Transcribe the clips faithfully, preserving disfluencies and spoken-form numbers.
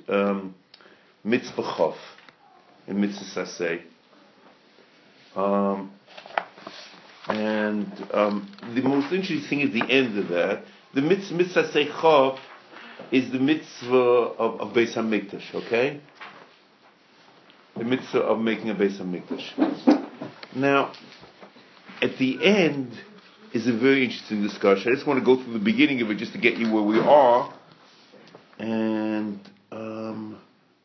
um, mitzvah chof and mitzvah saseh. Um, and um, the most interesting thing is the end of that. The mitzvah, mitzvah saseh chof is the mitzvah of, of Beis HaMikdash, okay? The mitzvah of making a Beis HaMikdash. Now, at the end is a very interesting discussion. I just want to go through the beginning of it just to get you where we are. And, um,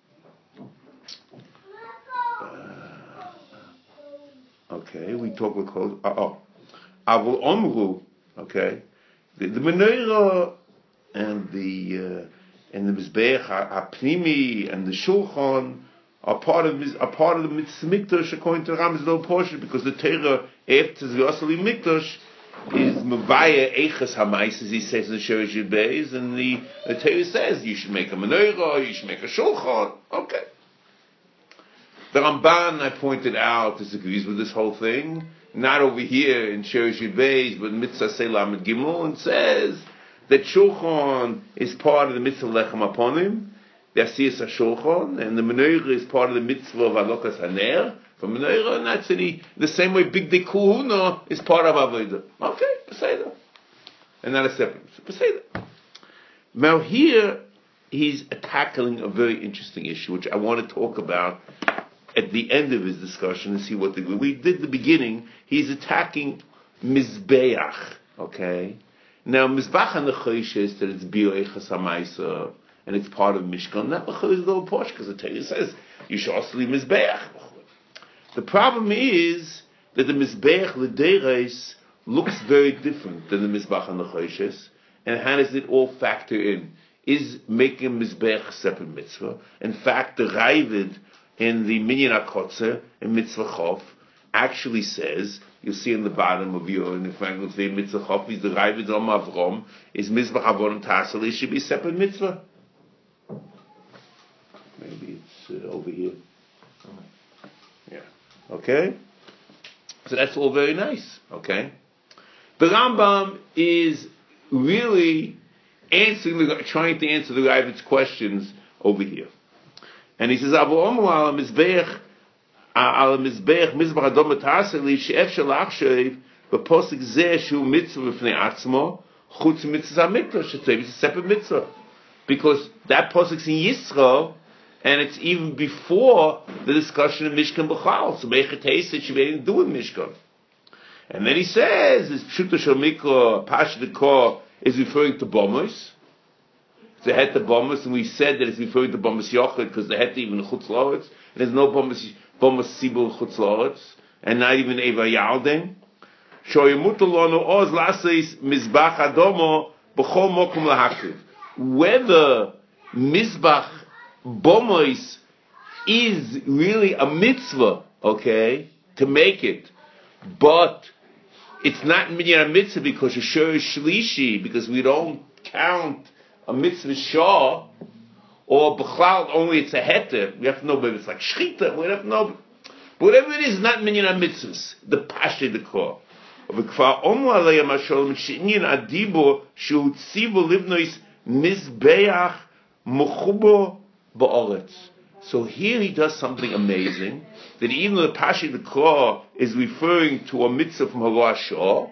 uh, okay, we talk with close. Uh, oh, Avol Omru, okay, the, the menorah and the uh, and the mizbeach hapnimi and the shulchan are part of are part of the mitzvah mikdash according to the Rambam's little portion, because the Torah after the Asali mikdash is mavaya eiches hamais, as he says in the Shirish Beis, and the, the Torah says you should make a menorah, you should make a shulchan. Okay. The Ramban, I pointed out, disagrees with this whole thing. Not over here in Shirish Beis, but in Mitzvah Selam and Gimel, and says that shulchan is part of the mitzvah lechem aponim, the asiyas shulchan, and the menorah is part of the mitzvah of alokas haner from menorah, and that's in the, the same way big de kuhuna is part of avodah. Okay, beseder, and not a separate beseder. Now here he's tackling a very interesting issue, which I want to talk about at the end of his discussion and see what the, we did the beginning. He's attacking mizbeach. Okay. Now, Mizbach and the Chosh is that it's Bioechas HaMaisa, and it's part of Mishkan. Not because it's little Posh, because the Torah says you should also leave Mizbeach. The problem is that the Mizbeach L'Deires looks very different than the Mizbach and the Chosh, and how does it all factor in? Is making a Mizbeach a separate mitzvah? In fact, the Ravid in the Minyan HaKotzer in Mitzvah Chof actually says, you'll see in the bottom of your, in the Franklin Day Mitzvah Chof, is the Ravid Om Avrom, is Mizbach Avon Tasali, should be a separate mitzvah. Maybe it's uh, over here. Yeah. Okay? So that's all very nice. Okay? The Rambam is really answering, the, trying to answer the Ravid's questions over here. And he says, Avu Omu al Mizbech, al Mizbech, Mizbach Adom Tasali, she'ef shalachshev, b'posik zeh shu mitzvah b'fnei atzmo, chutz mitzvah mikdash, it's a separate mitzvah. Because that posik's in Yisro, and it's even before the discussion of Mishkan B'chal. So Meichet Hesed should be able to do with Mishkan. And then he says, this Pshuto Shel Mikra, Pash Dekor, is referring to Bomos. It's a het to Bomos, and we said that it's referring to Bomos Yochid, because the het even Chutz La'aretz, and there's no Bomos, Bomos Sibul Chutz La'aretz, and not even Eva Yalden. Shoyemutu Lono Oz Laseis Mizbach Adomo B'chol Mokum Lahakriv. Whether Mizbach Bomos is really a mitzvah, okay, to make it, but it's not minyan mitzvah because it's shurish shlishi, because we don't count a mitzvah shah, or b'chlal only it's a heter. We have to know whether it's like shchita. We have to know, but whatever it is, not minyan mitzvahs. The pasha the core. V'kvar omu alei mashalom she'inyan adibo shu tzivu livnois mizbeach mechubo ba'oretz. So here he does something amazing, that even though the Pasha the Kor is referring to a mitzvah from Hara Shah,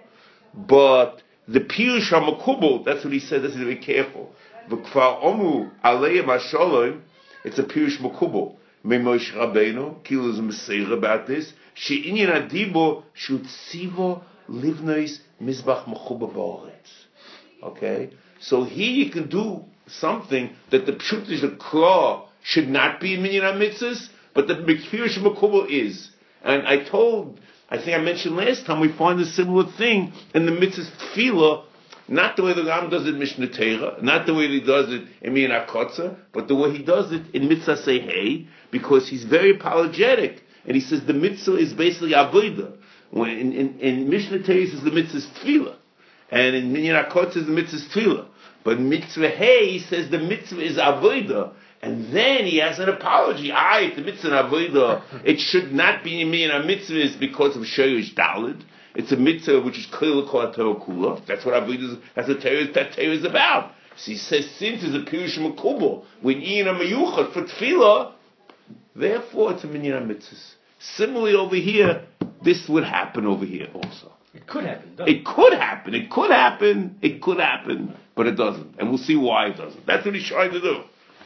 but the Pirush HaMakubal, that's what he said, that's very careful. V'kvar omu alei mashalom, it's a Pirush Makubal. Me Moshe Rabbeinu, Kilo is a Meseir about this, she'inyan adibo shu tzivu livnois mizbach mechubo ba'oretz. Okay? So here you can do something that the Pshuto the Kor should not be in minyan mitzvahs, but the Pirush Makubal is. And I told, I think I mentioned last time, we find a similar thing in the mitzvahs tefillah, not the way the Ram does it in Mishnah Torah, not the way he does it in Minyan HaKotzer, but the way he does it in Mitzvah Sehei, because he's very apologetic, and he says the mitzvah is basically avodah. When in, in, in Mishnah Torah he says the mitzvah is tefillah, and in Minyan HaKotzer the mitzvah is tefillah. But Mitzvah Hey says the mitzvah is avodah. And then he has an apology. Ah, it's a mitzvah avodah. It should not be in minyan mitzvahs because of Shorish Daled. It's a mitzvah which is clearly called Torah Kula. That's what avodah is. That's what Torah, that Torah is about. So he says, since it's a Pirush Makubal, when Ian a Mayuchat for Tefillah, therefore it's a Minyan HaMitzvahs. Similarly over here, this would happen over here also. It could happen, doesn't it? It could happen. It could happen. It could happen. But it doesn't. And we'll see why it doesn't. That's what he's trying to do.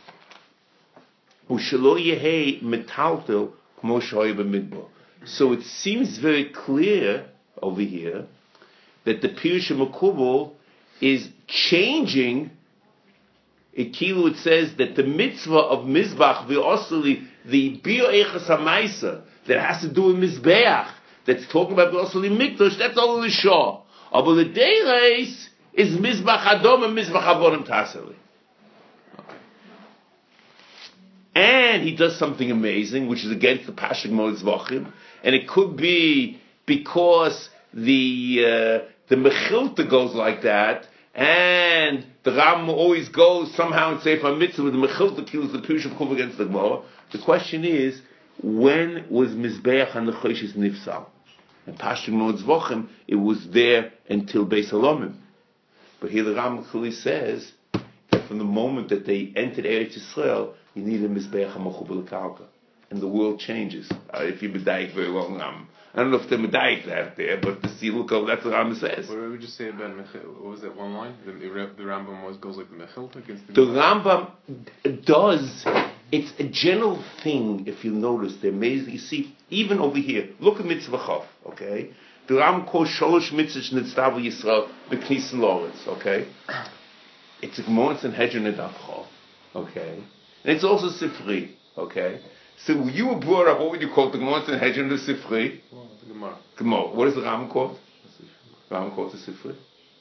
So it seems very clear over here that the Pirush Makubal is changing. Ikilu, it says that the mitzvah of Mizbach v'osuli, the Biur Eichas HaMaisa, that has to do with Mizbeach, that's talking about v'osuli Mikdash, that's all the Shah. But the Deireis is Mizbach Adom and Mizbach Avonim Taseli. And he does something amazing, which is against the Pashig Moed Zvachim, and it could be because the uh, the Mechilta goes like that, and the Ram always goes somehow and say, if I'm mitzvah with the Mechilta kills the Pirush Makubal against the Gemara. The question is, when was Mizbeach and the Choshes Nifsal? And Pashig Moed Zvachim, it was there until Beis Halomim. But here the Ram clearly says that from the moment that they entered Eretz Yisrael, you need a Mizbeach HaMachubal Karka. And the world changes. Uh, if you medayik very long, um, I don't know if they're medayik that there, but the Silukov, that's what Ram says. What did we just say about Mechil? What was that one line? The, the Rambam was, goes like the Mechilta against the The Rambam does, it's a general thing, if you notice, they're amazing. You see, even over here, look at Mitzvah Chav, okay? The Rambam calls Sholosh Mitzvah Nitzdav Yisrael B'Knissen Loretz, okay? It's a Gmonis and Hedron and Chav, okay? And it's also Sifri, okay? So when you were brought up, what would you call the Gmonis and Hedron the Sifri? Well, the Gemara. Gemara. What is the Rambam called? The Rambam calls the Sifri.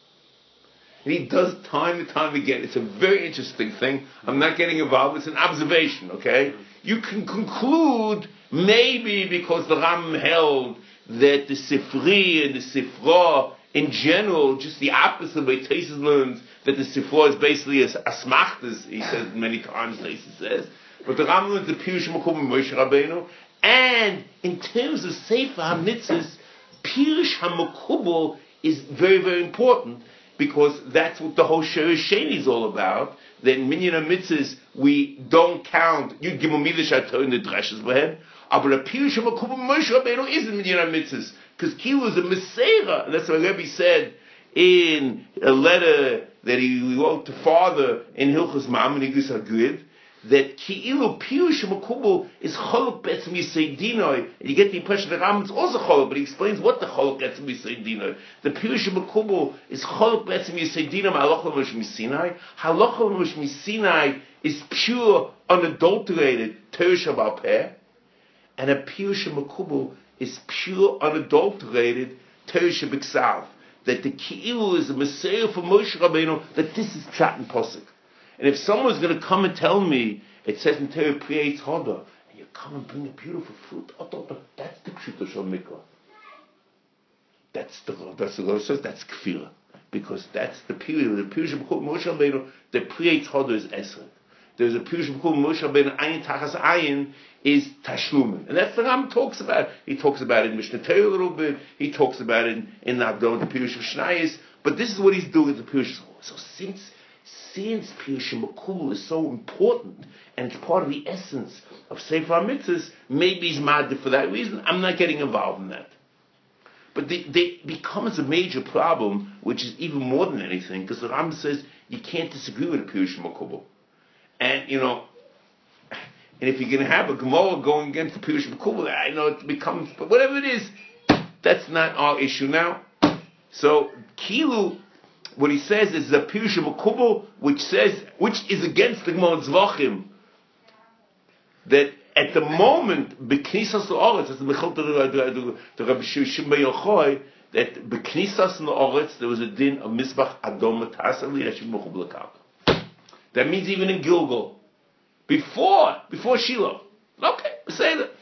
And he does time and time again. It's a very interesting thing. I'm not getting involved. It's an observation, okay? You can conclude maybe because the Rambam held that the Sifri and the Sifra in general, just the opposite of the way Taisus learns, that the Sifra is basically a asmachtas, he says many times, Taisus says. But the Rambam learns the Pirush Makubal Moshe Rabbeinu, and in terms of Sefer HaMitzvahs, Pirush HaMakubal is very, very important, because that's what the whole Sheresh Sheni is all about. That in Minyan HaMitzvahs, we don't count, you give them Midrash HaTorah in the Dreshas Behem, but a Pirush HaMakubal Moshe Rabbeinu is in Minyan HaMitzvahs, because Kilu is a Meseira, and that's what Rebbe said in a letter that he wrote to father in Hilchos Ma'aminigus HaGrid, that Ki'ilu Pirush HaMakubal is Cholok Betzim Yisei Dinoi, and you get the impression that Rambam is also Cholok, but he explains what the Cholok Betzim Yisei Dinoi. The Pirush HaMakubal is Cholok Betzim Yisei Dinoi Halacha L'Moshe Misinai. Halacha L'Moshe Misinai is pure, unadulterated Torah Sheba'al Peh, and a Pirush HaMakubal is pure, unadulterated Torah Shebiksav. That the Ki'ilu is a Messiah for Moshe Rabbeinu, that this is Pshat and Posuk. And if someone's going to come and tell me, it says in Torah, Pri Eitz Hoda, and you come and bring a beautiful fruit, oh, oh, oh, that's the Pshuto Shel Mikvah. That's the, that's the Lord says, that's Kfira. Because that's the period, the Pirush HaMakubal Moshe Rabbeinu, the Pri Eitz Hoda is Esrog. There's a Pirush HaMakubal Moshe Rabbeinu, Ayin Tachas Ayin, is Tashlumin. And that's the Ram talks about. He talks about it in Mishnah Torah a little bit, he talks about it in, in the Agdon, the Pirush of Shnayis, but this is what he's doing with the Pirush. So since Since Pirush HaMakubal is so important, and it's part of the essence of Sefer HaMitzvahs, maybe he's mad for that reason. I'm not getting involved in that. But it becomes a major problem, which is even more than anything, because the Rambam says you can't disagree with a Pirush HaMakubal. And, you know, and if you're going to have a Gemara going against the Pirush HaMakubal, I know it becomes, but whatever it is, that's not our issue now. So, Kilu, what he says is the Pirush HaMakubal, which says, which is against the Gemara Zvachim, that at the moment, B'Knisas L'Oretz, as the Mechilta the Rabbi Shimon Yochai, that B'Knisas L'Oretz there was a din of Mizbach Adom Tasali Yeshim Mechubal L'Karka. That means even in Gilgal, before before Shiloh. Okay, say that.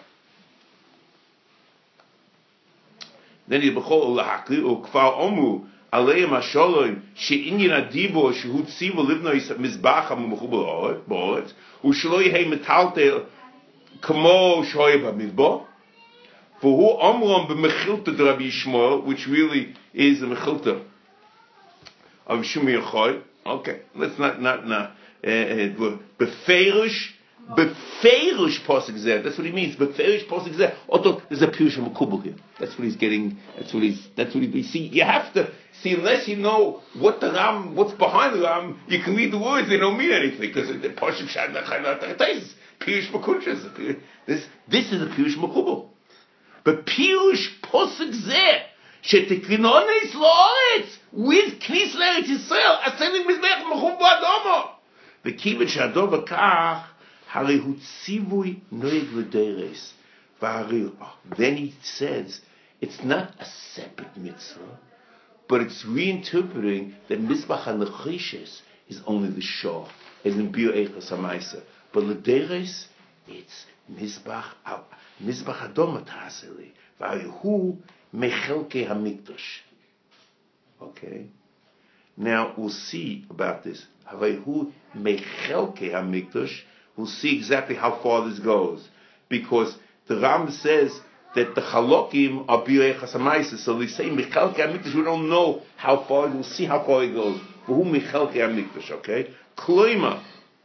Then he b'chol l'hakli u'kfar omu aleim ha'sholom she'inyin adibo shehu tzivo livno mizbach ha'mechubal ba'oretz u'shelo yehei metaltel kamo shoy b'midbo v'hu omrom b'mechilta d'Rabbi Yishmael, which really is a mechilta of Shimon Yochai. Okay, let's not, not, not, beferish, beferish posik zeh. That's what he means. Beferish posik zeh. Otto, there's a pirush makubal here. That's what he's getting. That's what he's. That's what he. See, you have to see unless you know what the Ram, what's behind the Ram. You can read the words; they don't mean anything because the posik shad nachayla taitayis pirush makunches. This, this is a pirush makubal. But pirush posik zeh. Shetikinonis la'aretz with knis l'Eretz Yisrael ascending mizbeach mechum ba'adomo. V'kivet she'adov v'kach harei hu tzivui noeg v'deres v'harei. Then he says it's not a separate mitzvah, but it's reinterpreting that mizbach ha'necheshes is only the shah, as in bir eichas ha'maisa. But l'deres it's mizbach mizbach adom ta'aseli v'harei hu Mechelke Hamikdash. Okay. Now we'll see about this. Havayhu Mechelke Hamikdash. We'll see exactly how far this goes, because the Ram says that the Chalokim are Birei Chasamaisa. So they say Mechelke Hamikdash. We don't know how far. We'll see how far it goes. Who Mechelke Hamikdash? Okay. Kloima.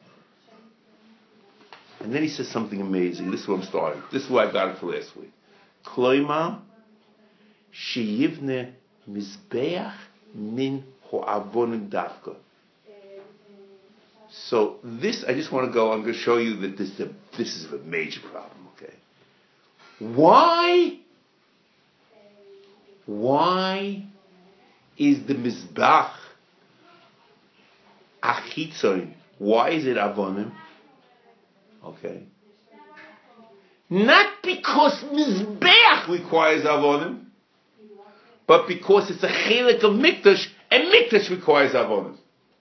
And then he says something amazing. This is where I'm starting. This is where I got it for last week. Kloima. Sheyivne mizbeach min ho'avonim davka. So this, I just want to go. I'm going to show you that this this is a major problem. Okay, why? Why is the mizbach achitzoin? Why is it avonim? Okay, not because mizbeach requires avonim, but because it's a chelik of mikdash, and mikdash requires avonim.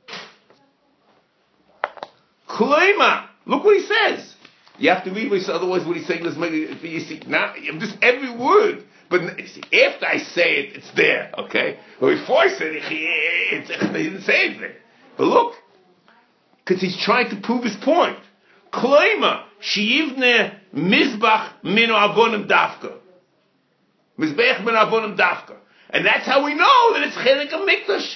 Kloima, look what he says. You have to read this, otherwise what he's saying is, you see, now, just every word. But see, after I say it, it's there, okay? But before I said it, it's, he didn't say anything. But look, because he's trying to prove his point. Kloima, she'ivne mizbach minu avonim dafka. Mizbech minu avonim dafka. And that's how we know that it's chelik of mikdash.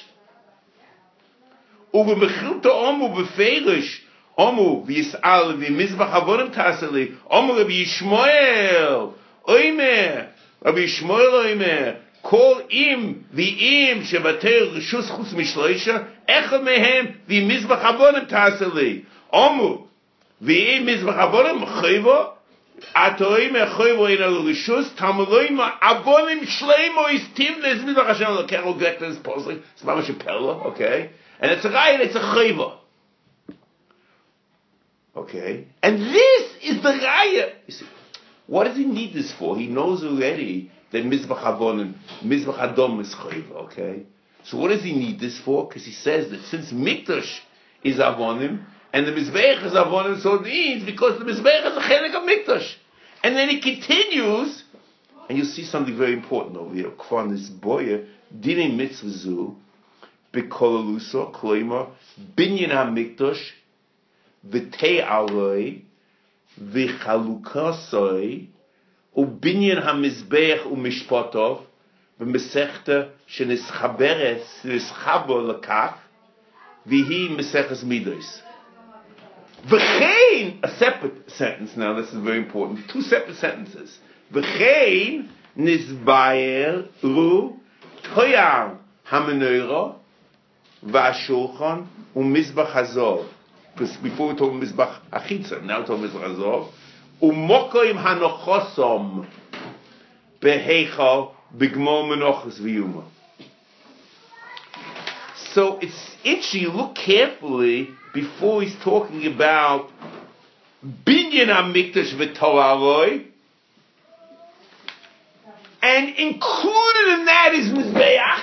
Uve mechilta omu beferish omu v'yis'al v'mizbach avonim taseli omu Rabbi Yishmael oimer Rabbi Yishmael oimer kol im v'im shevater rishus chutz mishloisha echad mehem v'mizbach avonim taseli omu v'im mizbach avonim chayvo Atoim echoivo in al rishus tamuloim avonim shleimo is timnes mizbach Hashem lo kero grekles poslik. It's mamash a perla, okay? And it's a raya, it's a chayva. Okay? And this is the raya. You see, what does he need this for? He knows already that mizbach avonim, mizbach adom is chayva, okay? So what does he need this for? Because he says that since mikdash is avonim, and the Mizbeach is avonim, so it means because the Mizbeach is a chelik of mikdash. And then he continues, and you'll see something very important over here. Kvan this boya dine mitzvah zu b'kolaluso kloima binyan hamikdash v'tei aloi v'chalukasoi u'binyan hamizbeach u'mishpotov v'mesechta shenischaberes nischabo lekach v'hi meseches midos. V'chein, a separate sentence now, this is very important, two separate sentences. V'chein nizbayer ru toyar hameneira v'ashulchan u'mizbach hazov. Because before we talk mizbach achitza, now we talk mizbach hazov. U'mokoim hanochosom beheichal b'gmor menochos v'yuma. So it's interesting, you look carefully before he's talking about binyan hamikdash v'toaroi, and included in that is mizbeach.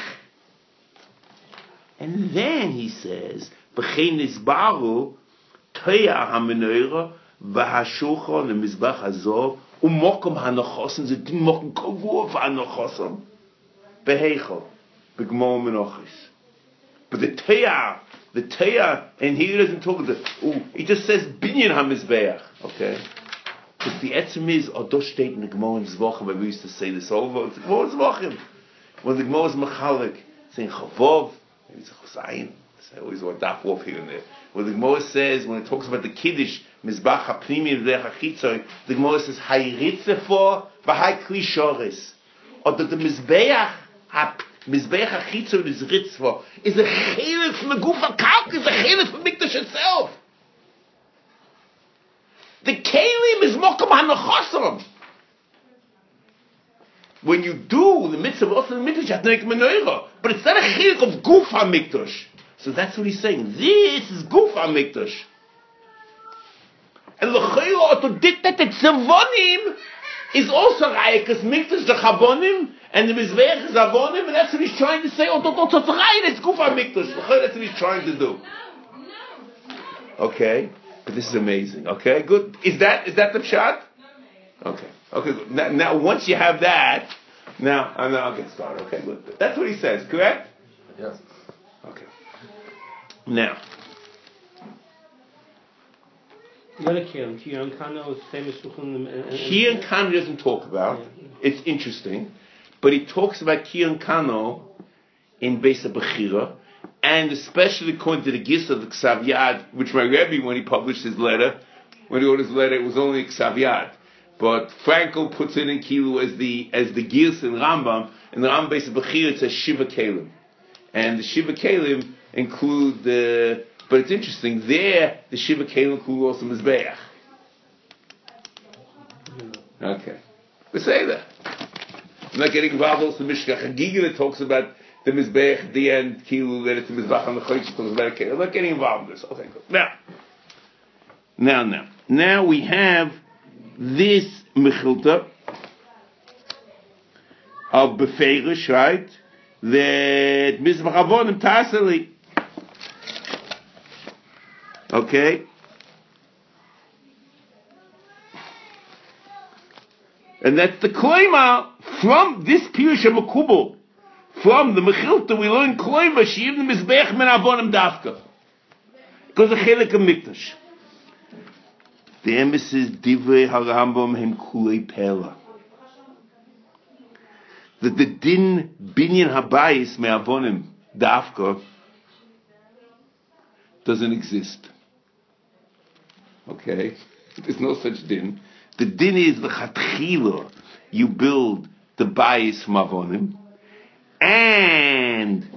And then he says, v'chein nizbaru toyar hameneira v'hashulchan u'mizbach hazov u'mokom hanochosim. It didn't mokom kavur v'hanochosim beheichal b'gmor menochos. But the Teyah, the Teyah, and he doesn't talk about the, ooh, he just says binyan hamizbeach, okay? But the etzem is, Odo steht in the Gemara in Zvachim, we used to say this over, it's the Gemara in Zvachim. When the Gemara is machalik, saying chavov, maybe it's a chosayin, I always want daf off here and there. Where the Gemara says, when it talks about the Kiddush, Mizbach HaPnimi V'Lech HaChitzon, the Gemara says, Hayritzefor v'Hay Kli Shoris. Or that the Mizbeach, Mizbeach HaChitzon is Ritzvor, is a chelik from the Guf HaKalk, is a chelik from Mikdash itself. The Kalim is Mokum HaNachosom. When you do the mitzvah of the Mikdash, you have to make menorah. But it's not a chelik of Guf HaMikdash. So that's what he's saying. This is Guf HaMikdash. And l'chayla to dit that the Tzavonim is also right, because Mikdash the Chabonim and the Mizbeach is Avonim, and that's what he's trying to say. Oh, it's right, it's Guf HaMikdash. That's what he's trying to do. Okay, but this is amazing. Okay, good. Is that is that the pshat? Okay, okay. Good. Now, now, once you have that, now, now I'll get started. Okay, good. That's what he says. Correct? Yes. Okay. Now, Kiyan Kano doesn't talk about. It's interesting, but he talks about Kiyan Kano in Beis HaBechira, and especially according to the Gis of the Ksav Yad, which my Rebbe, when he published his letter, when he wrote his letter, it was only Ksav Yad. But Frankel puts it in Kilu as the as the Gis in Rambam, and the Rambam Beis HaBechira it says Shiva Kalim, and the Shiva Kalim include the, but it's interesting, there the Shiva Kalim include also Mizbeach. Okay. We say that. I'm not getting involved also in Mishkach Hagiga that talks about the Mizbeach at the end, Kilu, that it's the Mizbeach on the Chodesh, talks about it. I'm not getting involved in this. Okay, good. Now, now, now. Now we have this Mechilta of Beferish, right? That Mizbeach Avonim Taseli. Okay? And that's the Kloima from this Pirush HaMekubal. From the Mechilta we learn Kloima She'im the Mizbeach Men Avonim Dafka. Because the Chelik of Mikdash. The emphasis Divrei HaRambam Hem Kulei Pela. That the Din Binyan Habayis Me Avonim Dafka doesn't exist. Okay? There's no such din. The din is the chatchila. You build the bayis from avonim, and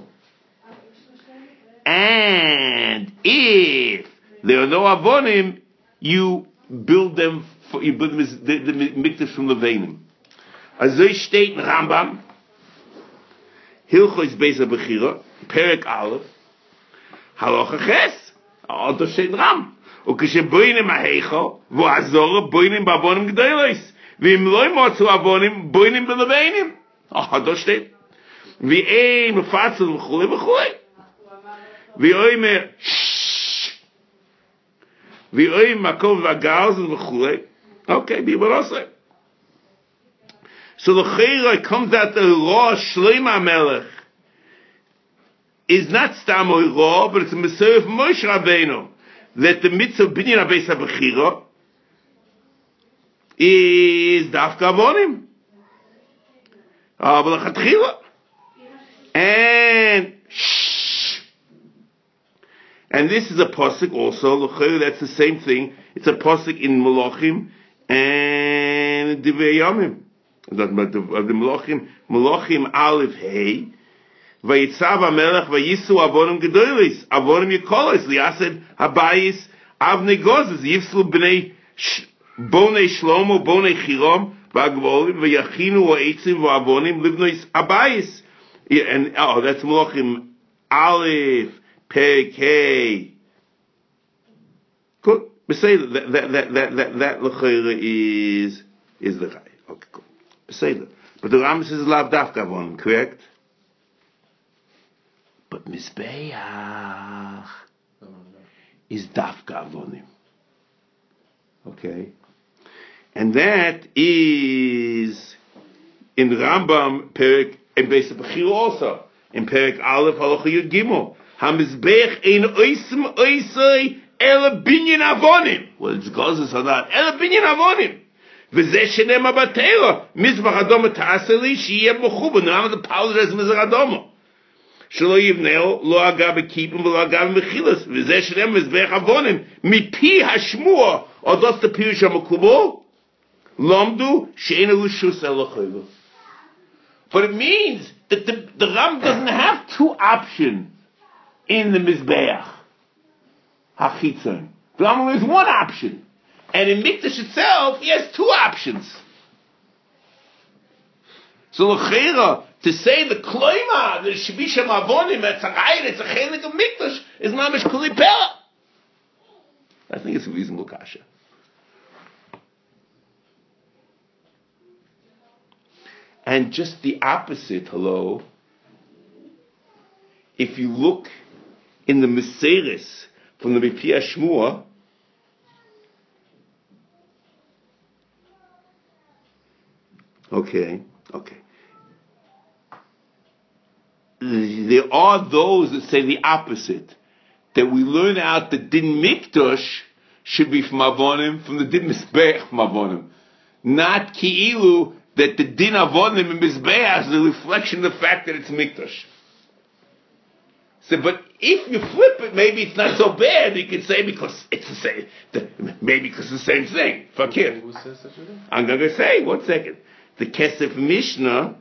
and if there are no avonim, you build them. For, you build them as the, the mikdash from levanim. Azoi steht in Rambam, Hilchos Beis HaBechira, Perek Aleph, Halacha Ches, Alto steht in Ram. וכשבוינים ההיכו, ועזור בוינים בעבונים גדולס, ואם לא ימוצו עבונים, בוינים בלבנים. החדש שתי. ואין מפצל וכו' וכו'. ואוימר, ששש. ואוים מקום והגרזן וכו'. Okay, people also. So the Chayra comes out the Rosh Shlomo Melech is not Stam Rosh, but it's a Messiah of Moshe Rabbeinu. That the mitzvah of Binyan HaBeis HaBechira is Dafka Avonim. But l'chatchila. And shh. And this is a pasuk also. That's the same thing. It's a pasuk in Malachim and Divrei Yamim. That's about the, the Malachim. Malachim Aleph Hey. Vayitzav HaMelech vayisu avonim gedolis avonim yikolos liyased habayis avnei gozes yivslu bnei bonei shlomo bonei chirom v'agvolim v'yachinu v'eitzim v'avonim livnois habayis. And oh, that's Malachim Aleph Perek Hey. Good. We say that that that that that that l'chayra is is the guy. Okay, cool. We say that, but the Rambam says lav dafka avonim, correct? But Mizbeach is Dafka Avonim. Okay? And that is in Rambam, Perek, and Beis HaBechira also. In Perek Aleph, Halacha Yud Gimel. HaMizbeach ein oisem oisei ele binyan avonim. Well, it's Gozes or not. Ele binyan avonim. V'zeh shenem abatera. Mizbach Adoma ta'aseli, shiyeh mechuba. Now the power is Mizbach Adoma. שלא יבנהו, לא אגב בכיפים ולא אגב במחילס, וזה שלם מזבח עוונים, מפי השמוע, אודות הפירוש המקובל, למדו שאין רשוס אלא חייב. But it means that the, the Ram doesn't have two options in the Mizbeach HaChitzon. The Ram has one option. And in Mikdash itself, he has two options. So l'cheira, to say the kloima, the shibisha mavonim, it's a gayit, it's a chelik of Mikdash, is mamish kuli pela. I think it's a reasonable kasha. And just the opposite, hello, if you look in the Meseris from the Mipi Shmua, okay, okay. There are those that say the opposite, that we learn out the Din Mikdash should be from Avonim, from the Din Mizbeach from Avonim, not Ki'ilu, that the Din Avonim and Mizbeach is a reflection of the fact that it's Mikdash. So, but if you flip it, maybe it's not so bad. You can say because it's the same. The, maybe because it's the same thing. Fakir. Who says such a thing? I'm going to say, one second. The Kesef Mishnah.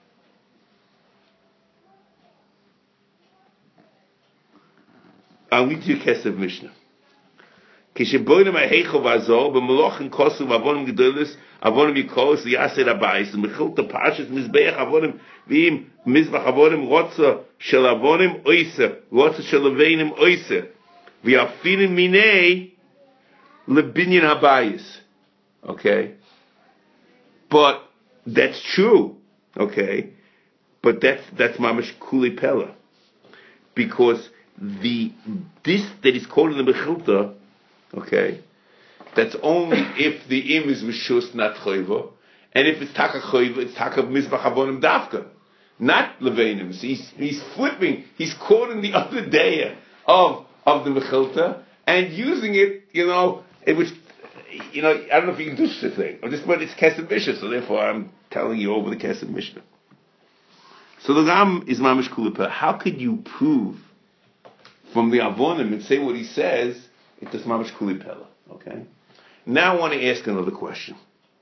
I'll read you Kesef Mishnah. Kishiboyim Ahechov Azor, B'Melochim Kosu Avonim Gedolos, Avonim Yikolos Yaser Abayis, Mechil the Pashas Mizbeach Avonim V'im Mizbach Avonim Rotza Shel Avonim Oiser, Rotza Shel Aveinim Oiser, V'Afinim Minei LeBinyan Habayis. Okay, but that's true. Okay, but that's that's Mamash Kuli Pella, because the this that is called in the Mechilta. Okay, that's only if the im is rishus, not choiva, and if it's taka choiva, it's taka mizbach avonim dafka, not leveinim. So he's he's flipping, he's quoting the other day of of the mechilta and using it, you know, it was, you know, I don't know if you can do such a thing. I'm just, but it's Kesef Mishnah, so therefore I'm telling you over the Kesef Mishnah. So the Ram is mamish kulipah. How could you prove from the avonim and say what he says? It's just mamish kuli pella. Okay. Now I want to ask another question.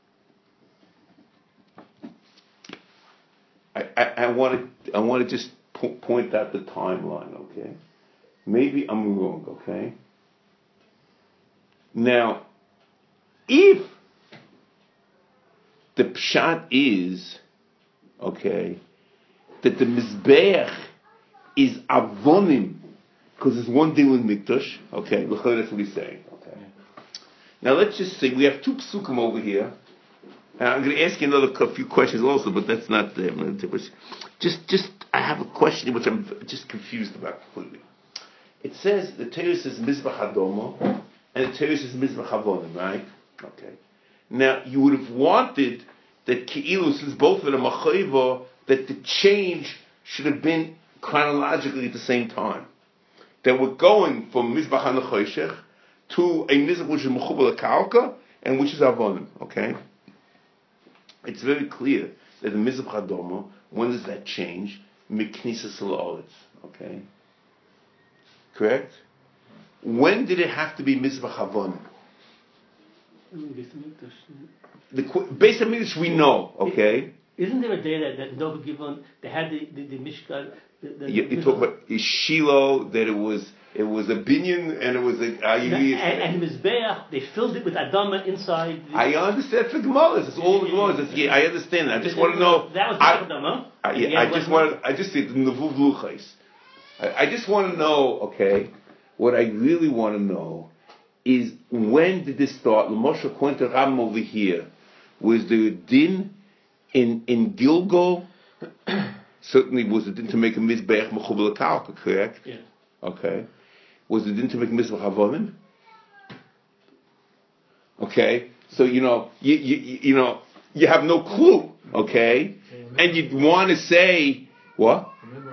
I, I, I want to I want to just po- point out the timeline. Okay. Maybe I'm wrong. Okay. Now, if the pshat is okay that the mizbeach is avonim. Because there's one deal in Mikdash, okay, that's what he's saying, okay. Now let's just say, we have two psukim over here, and I'm going to ask you another a few questions also, but that's not the, just, just, I have a question which I'm just confused about completely. It says, the Torah says Mizbach Adomo, and the Torah says Mizbach Avonim, right? Okay. Now, you would have wanted that Ki'ilu, since both of them are Chayva, that the change should have been chronologically at the same time. That we're going from Mizbach HaNechoshech to a Mizbach which is Mechubal HaKarka and which is Avonim, okay? It's very clear that the Mizbach HaDomo, when does that change? Miknisas La'oretz, okay? Correct? When did it have to be Mizbach Avonim? The Beis HaMikdash we know, okay? Isn't there a day that, that Noah Givon, they had the, the, the Mishkan, the, the, you, you talk about Shiloh, that it was it was a binyan and it was a Ayuri. And, and Mizbeach, they filled it with Adama inside. The, I understand for Gemaras. It's all the Gemaras. Yeah, I understand that. I just want to know. That was I, Adama. I, yeah, I just want. I just see the Nevuv Luchais. I, I just want to know. Okay, what I really want to know is when did this start? L'moshe according to Ram over here, was there a din in in Gilgal? Certainly was it din to make a mizbeach mechubel karka, correct? Yeah. Okay. Was it din to make a mizbeach avonim? Okay. So you know, you, you you know, you have no clue. Okay. And you want to say what?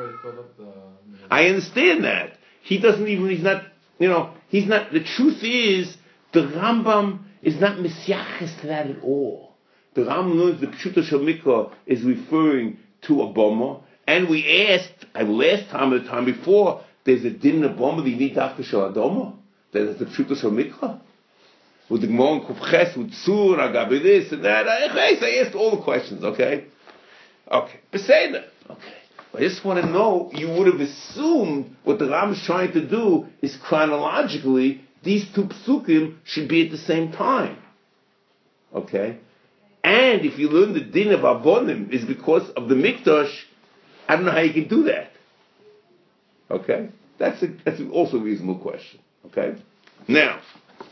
I understand that he doesn't even. He's not. You know, he's not. The truth is, the Rambam is not misyaches to that at all. The Rambam learns the Pshuta Shel Mikra is referring to a Boma, And we asked, I last time or the time before, there's a din of bomba that you need Dafka Shal Adoma. There's the Pshutos of Mikra. With the Gemon Kufches, with Tzur, Agabi this and that. I asked all the questions, okay? Okay. Beseda. Okay. I just want to know, you would have assumed what the Ram is trying to do is chronologically, these two psukim should be at the same time. Okay? And if you learn the din of Abonim is because of the Mikdash, I don't know how you can do that. Okay? That's a, that's also a reasonable question. Okay? Now,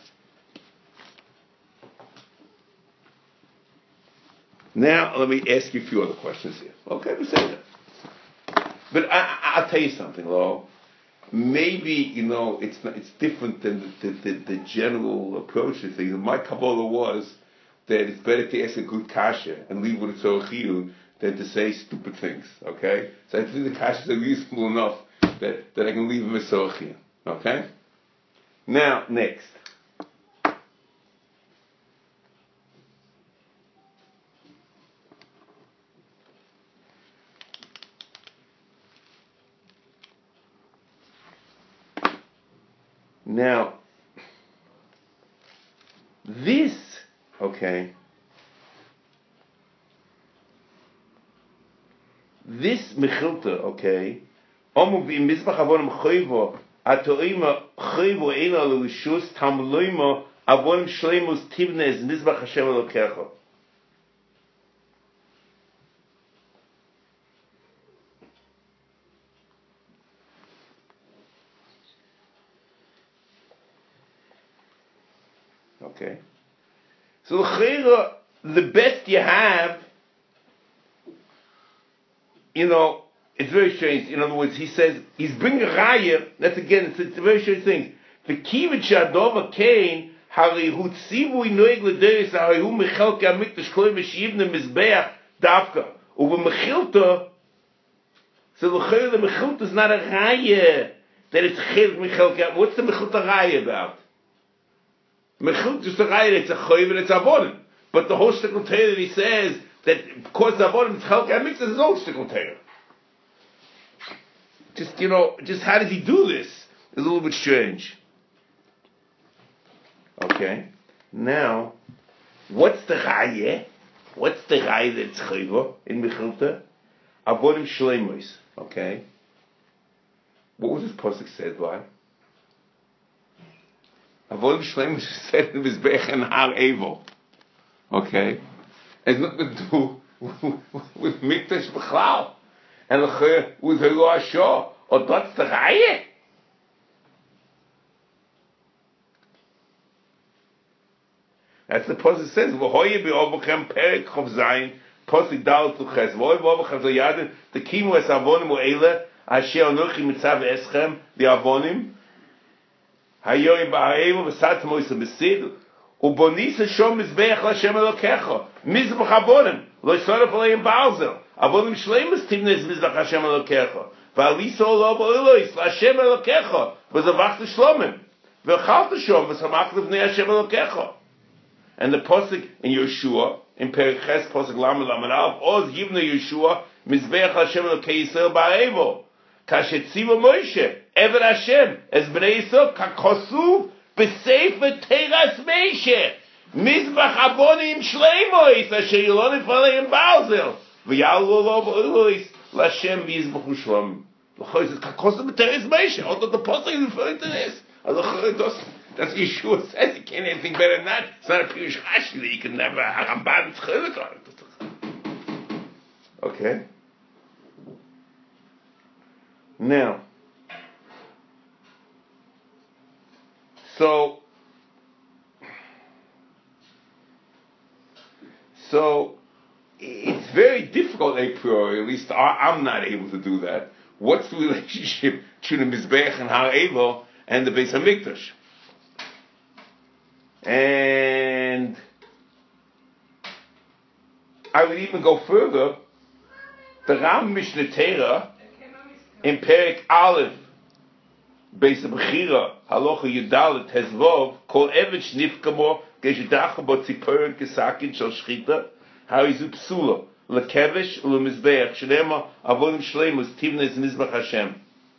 now let me ask you a few other questions here. Okay, we say that. But I, I'll tell you something, Lo. Maybe, you know, it's not, it's different than the, the, the, the general approach to things. My Kabbalah was that it's better to ask a good kasha and leave with a tzorachiyun than to say stupid things, okay? So I think the kashas are reasonable enough that, that I can leave them as tzorachiyun, okay? Now, next. Now, this, okay, this mechilta, okay, omu v'im mizbach avonim choyvo, atoima choyvo eina l'rishus tamloima avonim shleimus tivnez mizbach Hashem elokecha. Okay. So the best you have, you know, it's very strange. In other words, he says he's bringing a raya. That's again, it's, it's a very strange thing. The kivet shadova kain hari hu tzivu inoig l'deis hari hu mechelke amikdash kloi meshivne mizbeach davka uva mechilta. So the mechilta is not a raya that it's chilk mechelke. What's the mechilta raya about? Mechut just a raya, it's a choyv and it's avonim. But the whole shtickle Torah that he says that because avonim it's chelk amix is his own shtickle Torah. Just, you know, just how did he do this? It's a little bit strange. Okay. Now, what's the raya? What's the raya that's choyva in Mechilta? Avonim shleimois. Okay. What was this pasuk said by? Avodim Shleim said in his Bech and Har Evo. Okay? It's nothing to do with Mikdash B'chlal. And with Helo Ashor. Or that's the Raya. That's the Pasuk says, V'hoye be'obochem perek chov zayin, Pasuk dal tuches. V'hoye be'obochem zayadin, the kimu es avonim u'ele, asher onochi mitzav eschem, the avonim, Hayoim ba'arevo v'sat moisa b'sid ubonisa shom mizbeach l'Hashem Elokecha mizbach avonim lo yisaref aleim ba'alzel avonim shleimus tivnez mizbach Hashem Elokecha v'alisa lo ba'olos l'Hashem Elokecha v'zavach l'shlomim v'chalta shom v'samach l'vnei Hashem Elokecha. And the pasuk in Yeshua in Periches pasuk lamed lamed alf oz yivna Yeshua mizbeach Hashem Elokei Yisrael ba'arevo kashetziva Moshe Ever Hashem, as Bnei Yisrael, kakosuv b'sefer teras Meishe, mizbach abonim shleimois, asher yilonif aleim ba'alzel, v'yalu lo ba'ulois, l'Hashem v'yizbachu shlomim. L'chois is kakosuv b'teras Meishe. Although the pasuk is referring to this, that's Yeshua says. You can't anything better than that. It's not a Pirush Rashi that you can never have a Ramban tzchilik on it. Okay. Now. So, so it's very difficult a priori, at least I, I'm not able to do that. What's the relationship between the Mizbeach and Har Evo and the Beis HaMikdash? And I would even go further. The Ram Mishneh Torah in Perek Aleph, Beis HaBechira, Halacha Yudalet Hezvov, Kol Evet Shnifkamo, Geshedacha Bo Tziporen Kesakin Shal Shchita, Harizu Psula, lekevish ulemizbeach shlema avodim shleimus tivnes mizbach Hashem.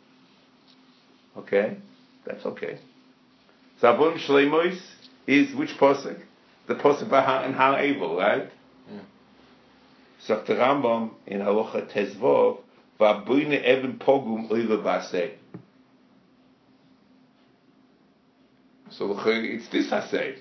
Okay, that's okay. So avodim shleimus is which pasuk? The pasuk by and how able, right? Yeah. So the Rambam in Halacha Tezvov va'boine even pogum oive basei. So it's this I say.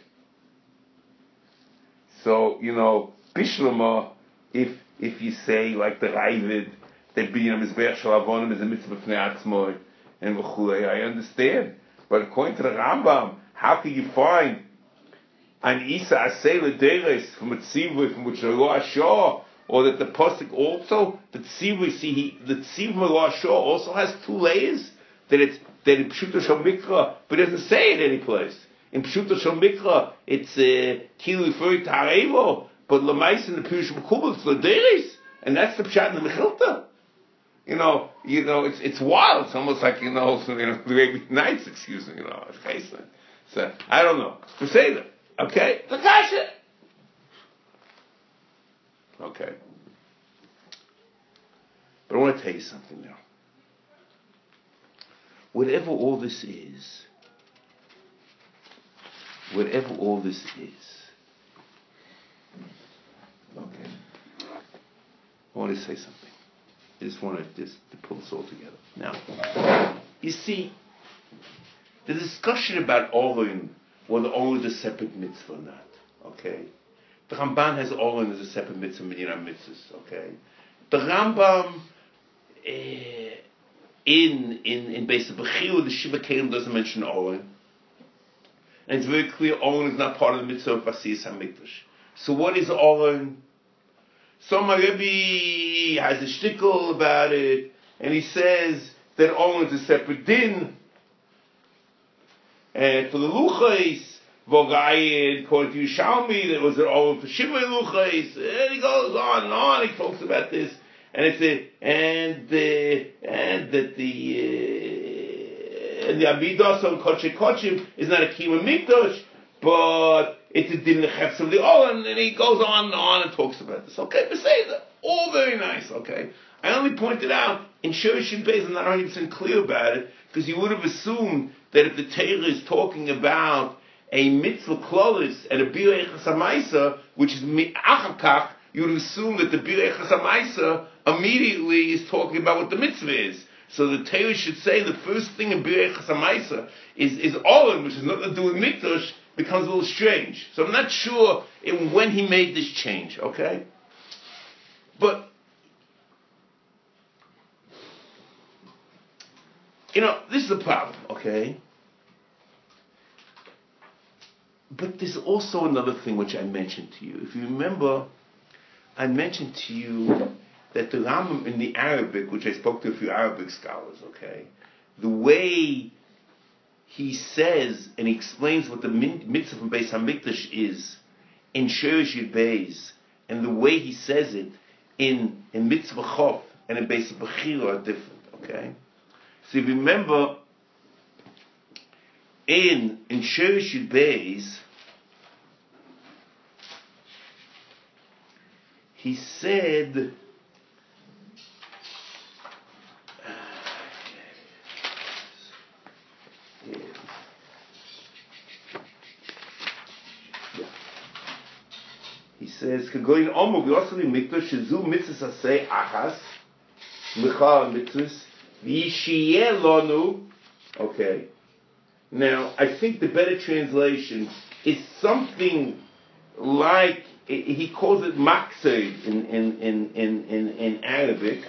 So, you know, Bishlama, if if you say like the Ravid, that Binyan Mizbeach Shalavonim is a mitzvah b'fnei atzmoi, and v'chulei, I understand. But according to the Rambam, how can you find an Isa Asay L'Deres from a Tzivui, from which Lo Ashah, or that the Pasuk also, the Tzivui, see, he, the Tzivui Lo Ashah also has two layers, that it's that in Pshuto Shal Mikra, but it doesn't say it any place. In Pshuto Shal Mikra, it's Kilu referring to Harevo, but Lamais in the Pirush Mekubal, it's L'Deres, and that's the Pshat in the Mechilta. You know, you know, it's it's wild. It's almost like, you know, you know, the Arabian Nights, excuse me, you know, it's so I don't know. We say that, okay? Lakasha. Okay. But I want to tell you something now. Whatever all this is, whatever all this is, okay, I want to say something. I just want to just to pull this all together. Now, you see, the discussion about Oren, whether Oren is a separate mitzvah or not, okay? The Ramban has Oren as a separate mitzvah, Minyan mitzvahs, okay? The Rambam, eh, in in in Beis Bechil, the Shiva Kelim doesn't mention Oren, and it's very clear Oren is not part of the mitzvah of Basiyas HaMikdash. So what is Oren? So my Rebbe has a shtickle about it, and he says that Oren is a separate din. And for the Luchais, Vogayid, according to Yerushalmi, there was an Oren for Shiva Luchais, and he goes on and on, he talks about this, and it's a, and the, and that the, uh, and the Abidos on Kodesh Kodeshim is not a Kima Mikdash, but it's a din lechefs of the Oren, and he goes on and on and talks about this. Okay, but say that. All very nice, okay? I only pointed out, in Shurish Beis, I'm not one hundred percent clear about it, because you would have assumed that if the Torah is talking about a mitzvah klolis and a birei chasamaisa, which is achakach, you would assume that the birei chasamaisa immediately is talking about what the mitzvah is. So the Torah should say the first thing in birei chasamaisa is is Oren, which has nothing to do with mikdash, becomes a little strange. So I'm not sure in when he made this change, okay? But, you know, this is the problem, okay? But there's also another thing which I mentioned to you. If you remember, I mentioned to you that the Rambam in the Arabic, which I spoke to a few Arabic scholars, okay, the way he says and he explains what the mitzvah from Beis HaMikdash is in Shurish Beis, and the way he says it in, in Mitzvah Chof and in Beis Bechira are different, okay? So if you remember, in, in Shurish Beis, he said, he says, "Kagoyin omu v'yoseli mikdash shezu mitzvah asay achas michal mitzvahs v'yishiyeh lonu." Okay. Now, I think the better translation is something like, he calls it maksed in in in in in, in Arabic,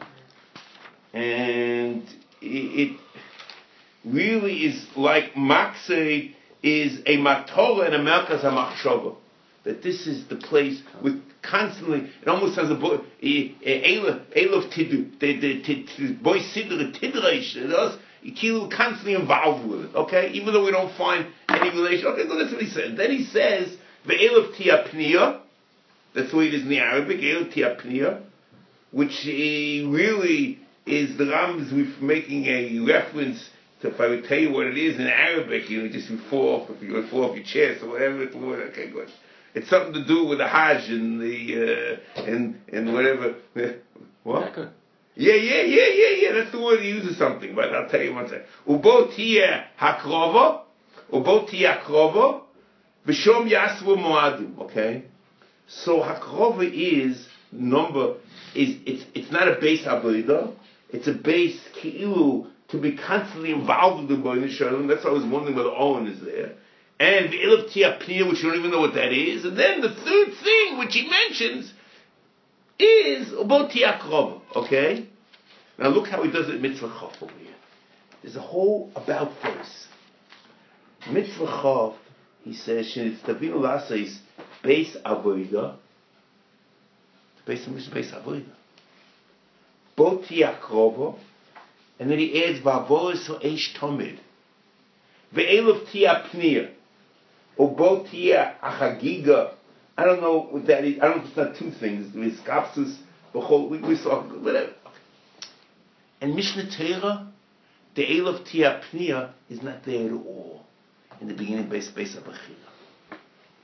and it really is like maksed is a matorah and a merkaz hamachshava. That this is the place with constantly, it almost has a boy, Elof Tidu, the boy Sidr, Tidraish, you constantly involved with it, okay? Even though we don't find any relation. Okay, so that's what he says. Then he says, the Elof Tiapnia, that's the way it is in the Arabic, Elof Tiapnia, which really is the Rambam is making a reference to, if I would tell you what it is in Arabic, you know, just you fall off, if you fall off your chest or whatever it's the word, okay, good. It's something to do with the Hajj and the uh, and and whatever. What? Mecca. Yeah, yeah, yeah, yeah, yeah. That's the word he uses something. But I'll tell you one second. Ubo tia hakrova, ubo tia hakrova, v'shom yasvu moadim. Okay. So hakrova is number is it's it's not a base avodah. It's a base ki'ilu to be constantly involved with the Bnei Shalom. That's why I was wondering whether Owen is there. And the Elif Tia Pniyah, which you don't even know what that is. And then the third thing, which he mentions, is about Tia Krov. Okay? Now look how he does it Mitzvah Chav over here. There's a whole about face. Mitzvah Chav, he says, Shenitz Tavinu Lasais, Beis Avoida. Beis Avoida, Beis Avoida. Bo Tia Krov. And then he adds Vavoris or Eish Tomid. Ve'elov Tia Pniyah. Or Bo Tia Achagiga. I don't know what that is. I don't know if it's not two things. It's Kapsus, we, we saw, whatever. And Mishnah Torah, the Elov Tia Pniyah is not there at all. In the beginning, base base Abachira.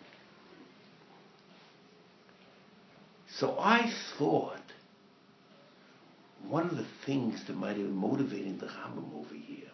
So I thought, one of the things that might have been motivating the Rambam over here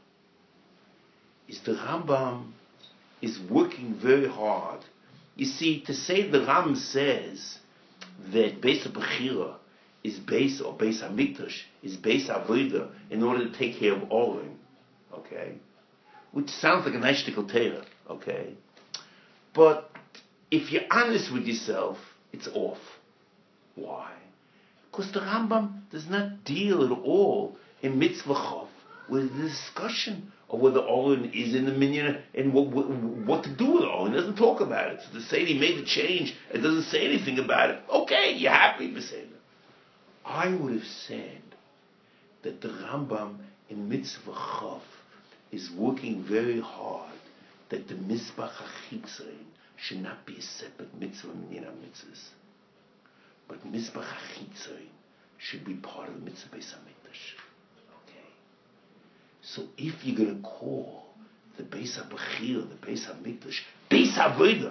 is the Rambam is working very hard. You see, to say the Rambam says that Beis HaBechira is Beis or Beis HaMikdash is Beis HaAvodah in order to take care of Orim, okay, which sounds like a nice shtickle Torah, okay, but if you're honest with yourself, it's off. Why? Because the Rambam does not deal at all in Mitzvah Chav with the discussion of whether Oren is in the minyan and what, what, what to do with Oren. It doesn't talk about it. So to say he made the change, it doesn't say anything about it. Okay, you're happy, Beseder. I would have said that the Rambam in Mitzvah Chav is working very hard that the Mizbach HaChitzon should not be a separate mitzvah minyan mitzvahs. But Mizbach HaChitzon should be part of the Mitzvah Beis HaMikdash. Okay? So if you're going to call the Beis HaBechira, the Beis HaMikdash, Beis HaAvodah.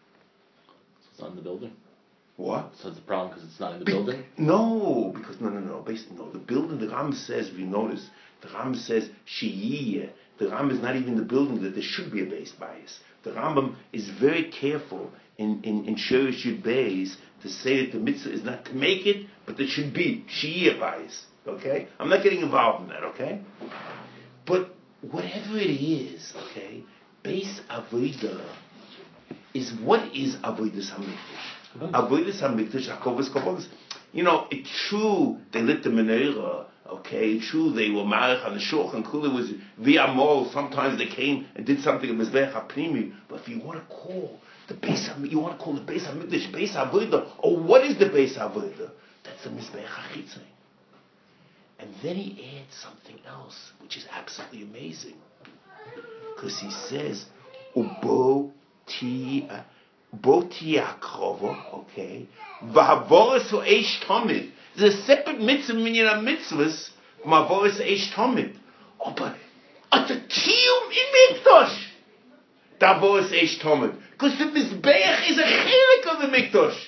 It's not in the building? What? So it's a problem because it's not in the Be- building? No, because, no, no, no. Basically, no. The building, the Ram says, if you notice, the Ram says, Shiyiyeh. The Ram is not even the building that there should be a base bias. The Rambam is very careful in, in, in Shurish Yud Beis to say that the mitzvah is not to make it, but there should be Shiyiyeh bias. Okay? I'm not getting involved in that, okay? But whatever it is, okay, base Avodah is what is Avodah HaMikdash? Avodah HaMikdash, HaKovos Kavos. You know, it's true they lit the menorah, okay, it's true they were marich on the shulchan, Kula was v'amol, sometimes they came and did something in Mizbech HaPnimi, but if you want to call the base, you want to call the base HaMikdash, base Avodah, or what is the base Avodah? That's the Mizbech HaChitzon. And then he adds something else, which is absolutely amazing. Because he says, Ubo ti Bo ti akrova, okay, v'havoris o eish tomid. There's a separate mitzvah minyan mitzvahs, ma'avoris eish tomid. Oh, but it's a kiyum in mikdash. D'avoris eish tomid, because the mizbeach is a chelik of the mikdash,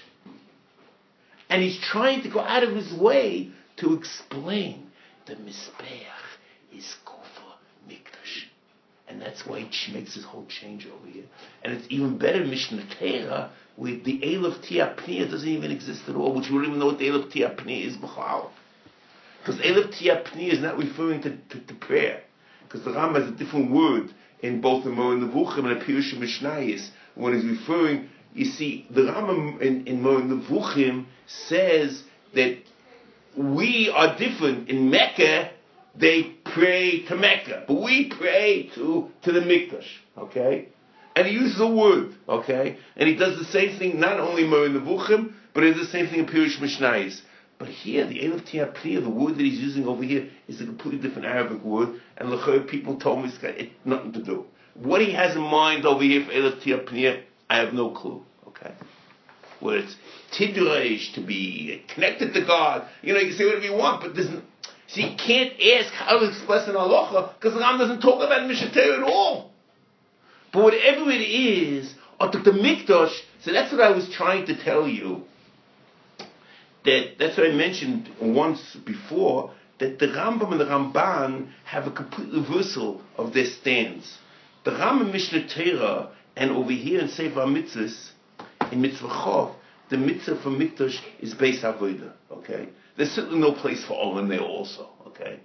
and he's trying to go out of his way to explain the Mizbeach is Kufa Mikdash. And that's why he makes this whole change over here. And it's even better Mishnah Torah, where the Elov Tia Pniyah doesn't even exist at all, which we don't even know what the Elov Tia Pniyah is, B'chal. Because Elov Tia Pniyah is not referring to, to, to prayer. Because the Ram has a different word in both the Moed Nevuchim and the Pirush Mishnayis. When he's referring, you see, the Ram in, in Moed Nevuchim says that we are different. In Mecca, they pray to Mecca, but we pray to, to the Mikdash, okay? And he uses a word, okay? And he does the same thing, not only in Nevuchim, but he does the same thing in Pirush Mishnayis. But here, the Elov Tia Pniyah, the word that he's using over here, is a completely different Arabic word, and L'chayr people told me it's got it, nothing to do. What he has in mind over here for Elov Tia Pniyah, I have no clue, okay? Where it's tidreish, to be connected to God. You know, you can say whatever you want, but there's no, see, you can't ask how to express an halacha, because the Ram doesn't talk about Mishnah Torah at all. But whatever it is, Or the Mikdash, so that's what I was trying to tell you. That that's what I mentioned once before, that the Rambam and the Ramban have a complete reversal of their stance. The Rambam Mishnah Torah, and over here in Sefer Mitzvahs, in Mitzvah Chov, the mitzvah for Mikdash is Beis Avodah, okay? There's certainly no place for Oren there also, okay?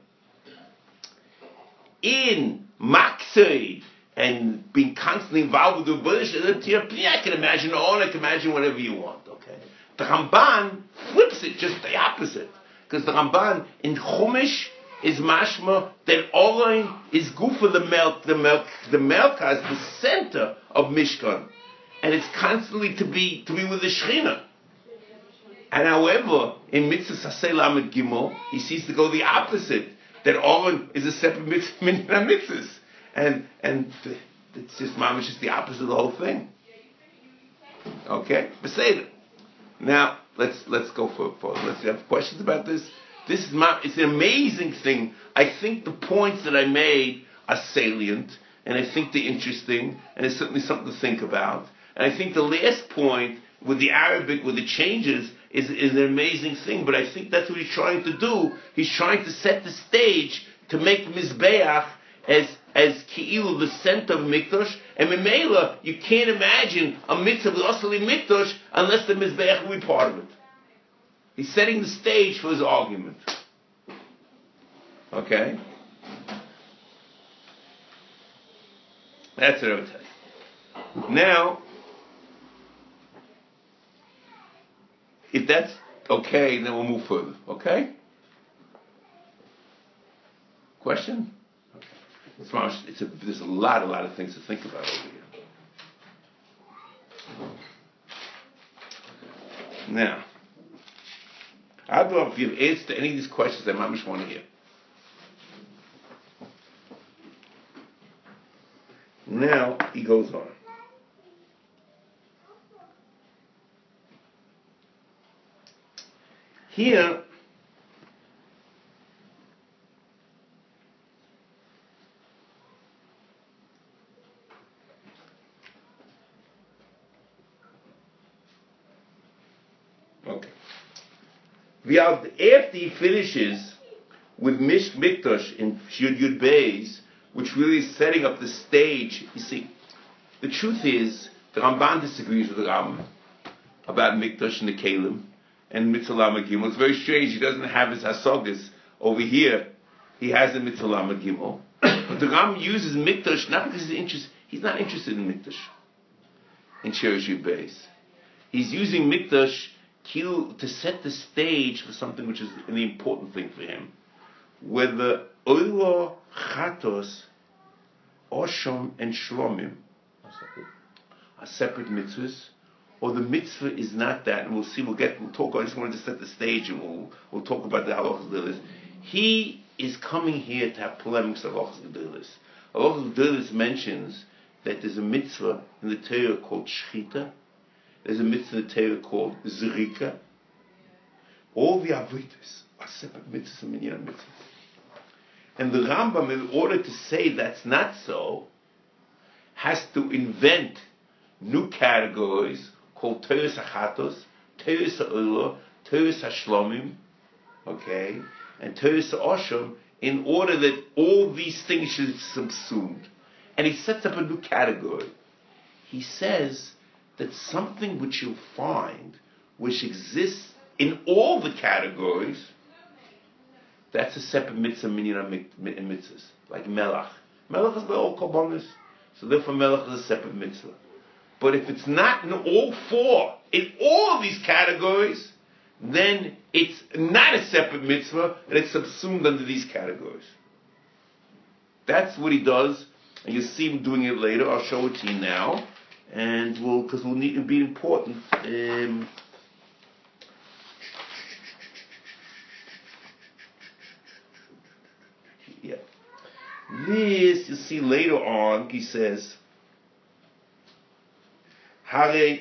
In Maksei, and being constantly involved with the Buddha, I can imagine Oren, I can imagine whatever you want, okay? The Ramban flips it just the opposite. Because the Ramban in Chumash is mashma that Oren is Gufa, the milk, the milk, the Melka is the center of Mishkan. And it's constantly to be to be with the Shechina. And however, in Mitzvah Sasei Lamed Gimel, he sees to go the opposite, that Oren is a separate mitzvah min mitzvahs. And and it's just mamish just the opposite of the whole thing. Okay? Beseder. Now let's let's go for, for let's have questions about this. This is my, it's an amazing thing. I think the points that I made are salient, and I think they're interesting, and it's certainly something to think about. And I think the last point with the Arabic, with the changes, is, is an amazing thing. But I think that's what he's trying to do. He's trying to set the stage to make Mizbeach as as Ki'ilu, the center of Mikdash, and Memela, you can't imagine a mitzvah with Osali Mikdash unless the Mizbeach will be part of it. He's setting the stage for his argument. Okay? That's what I would tell you. Now, if that's okay, then we'll move further. Okay? Question? It's, it's a, there's a lot, a lot of things to think about over here. Now, I'll do if you've answered any of these questions that Mamish want to hear. Now, he goes on. Here, okay. After he finishes with Mish Mikdash in Yud Yud Beis, which really is setting up the stage, you see, the truth is, the Ramban disagrees with the Rambam about Mikdash and the Kalim and Mitzvah Lamed Gimel. It's very strange, he doesn't have his Hasagas over here. He has a Mitzvah Lamed Gimel. But the Rambam uses Mikdash not because he's interested, he's not interested in Mikdash, in Shirish Yud Beis. He's using Mikdash to set the stage for something which is an important thing for him. Whether Oilo, Chatos, Oshom, and Shlomim are separate mitzvahs, or the mitzvah is not that, and we'll see, we'll get, we'll talk, I just wanted to set the stage, and we'll, we'll talk about the halachas gedolos. He is coming here to have polemics of halachas gedolos. Halachas gedolos mentions that there's a mitzvah in the Torah called Shechita. There's a mitzvah in the Torah called Zerika. All the avodas are separate mitzvahs and minyan mitzvahs. And the Rambam, in order to say that's not so, has to invent new categories called Teres HaChatos, Teres HaOlo, Teres HaShlomim, okay, and Teres HaOshom, in order that all these things should be subsumed. And he sets up a new category. He says that something which you'll find, which exists in all the categories, that's a separate mitzvah, minyan mitzvahs, like melach. Melach is by all korbanos, so therefore melach is a separate mitzvah. But if it's not in all four, in all of these categories, then it's not a separate mitzvah, and it's subsumed under these categories. That's what he does, and you'll see him doing it later. I'll show it to you now, and we'll, because we'll need to be important. Um, yeah. This, you'll see later on, he says, Hare,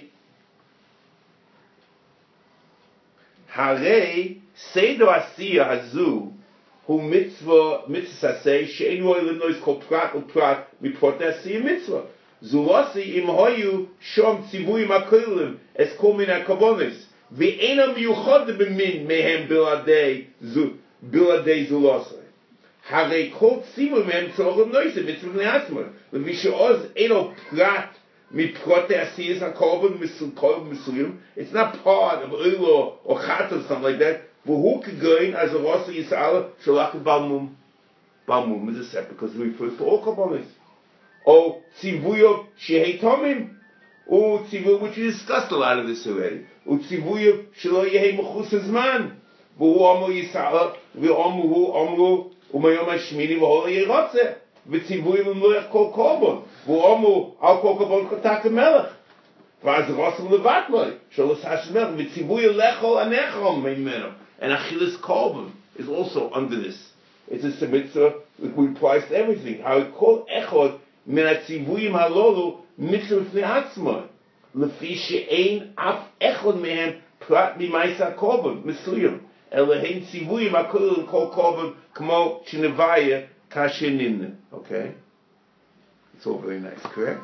Hare, Seido Asiya Hazu, Hu Mitzvah, Mitzvah Say, She'enu Illinois Kol Prat U Prat, Mitzvot Asiya Mitzvah. Zulasi im hoyu shom tzivui makilim es kol min hakabonis. Ve'ena miyuchad b'min mehem biladei zu biladei zulasi. Harei kol tzivui mehem tzorgim noise mitzvah ne'asmer. Levishoz eno prat miprote asiyas hakorban misul misuyim. It's not part of oilo or chat or something like that. V'hu kegoin as a rosa yisrael shalach balmum. Balmum is a set because it refers to all korbanos. O tzivuyov shehei tomim. O tzivuyov, which we discussed a lot of this already. O tzivuyov shelo yehei mechus zman. V'hu amu yisrael v'amu hu amru umayom hashmini v'hol yerotzeh. V'tzivuyov l'loyach kol korban. V'amu al kol korban chatak melech. V'az rosim levatloi. Shalos hashem melech. V'tzivuyov lechol anechom meimeno. And achilas korban is also under this. It's a mitzvah that applies to everything. How it called echod min hatzivuyim halolu mitzvah fnei atzmai. Lefi she'ein af echod mehem prat mimaisa korban misuyim. Elehein tzivuyim hakolel kol korban kmo shenevaya kashenin. Okay? It's all very nice, correct?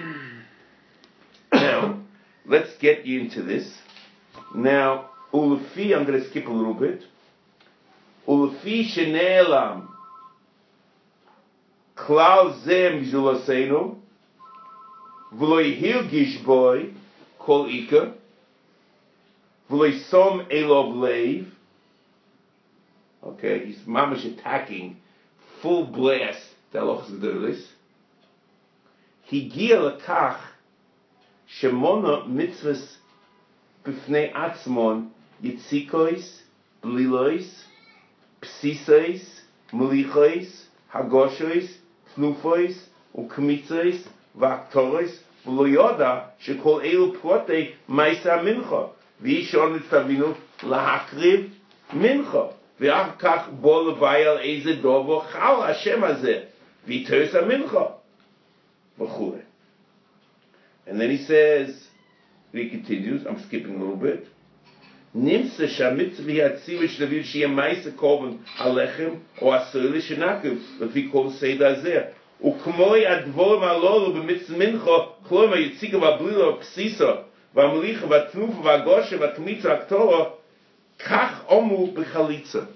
Now, let's get into this. Now, ulefi, I'm going to skip a little bit. Ulefi shene'elam klal zeh mizulaseinu v'lo yihirgish boy kol ika v'lo yisom elov leiv. Okay, he's mamash attacking full blast the halachas gedolos. Higia lekach shemona mitzvahs b'fnei atzmon yitzikois blilois psisois, melichois, hagoshois, tnufois, ukmitzos, vaktoros, v'lo yoda shekol elu protei ma'isa mincha, v'yishon nitzavinu lahakriv mincha, v'ach kach bo levayal eze dovo chal Hashem hazeh, v'yiteres mincha, v'chule. And then he says, he continues, I'm skipping a little bit. Nimse shamitz v'yatzivish david shiyeh ma'isa korban alechem o asoyle shenakiv lefi kol seida zeh ukmoi advorim alolu b'mitzvah mincha kloma yitzikav ablilo psisa v'amlicha v'atnufa v'agoshe v'atmitza aktora kach omu b'chalitza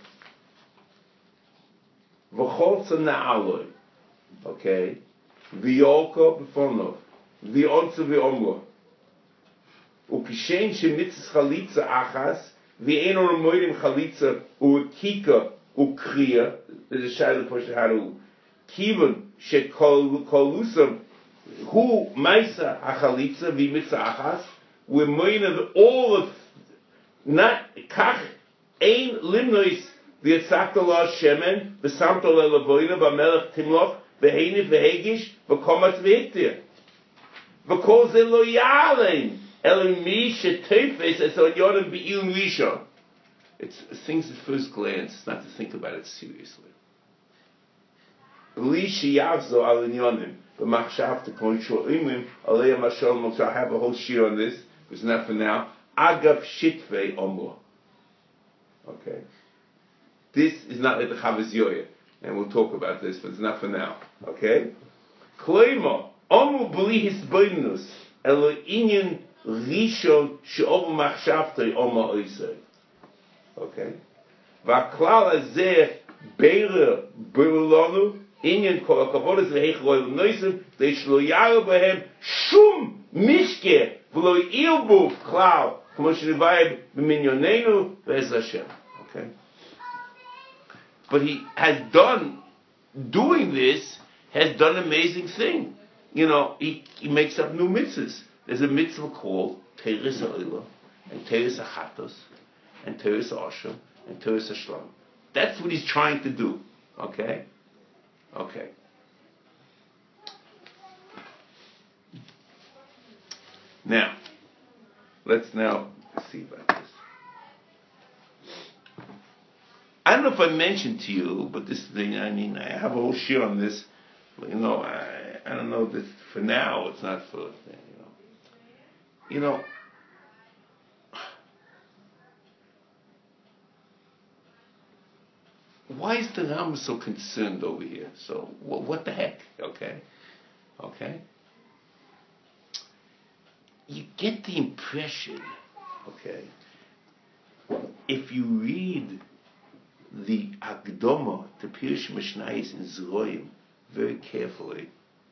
v'cholza na'aloi, okay, v'yolko b'fonov v'yonza v'omlo ukishen shemitzvah chalitza achas v'eno remoidim chalitza u'kika u'kriya. There's a shaila question how to kivan shekolusam hu ma'isa achalitza v'mitzvah achas. We're moidim all of not kach ein limnois v'yatzakta la shemen v'samta le'lavoyna v'melech timloch v'heini v'hegish v'komatz v'hektir v'kol ze lo yalein. It's things at first glance, not to think about it seriously. I have a whole shir on this, but it's not for now. Agav shitvei omro. Okay. This is not like the Chavaz Yoya, and we'll talk about this, but it's not for now. Okay? Kloimo, omru b'li hisboinus, elo inyan Rishon she'obu machshavtei oma oisei. Okay? V'aklal hazeh beirer beirulonu inyan kol hakabodas v'heich roel noisim deish lo yaru behem shum mishke v'lo yirbu klal k'mo shenivayim b'minyonenu v'ez Hashem. Okay? But he has done, doing this, has done an amazing thing. You know, he, he makes up new mitzvahs. There's a mitzvah called Teres HaOlah, and Teres HaChatos, and Teres HaOsham, and Teres HaShlom. That's what he's trying to do. Okay? Okay. Now, let's now see about this. I don't know if I mentioned to you, but this thing, I mean, I have a whole shir on this. You know, I, I don't know this for now, it's not for, you know. You know, why is the Ram so concerned over here? So, what, what the heck? Okay? Okay? you get the impression, okay, if you read the Akdoma to Pirush Mishnayos in Zroim very carefully,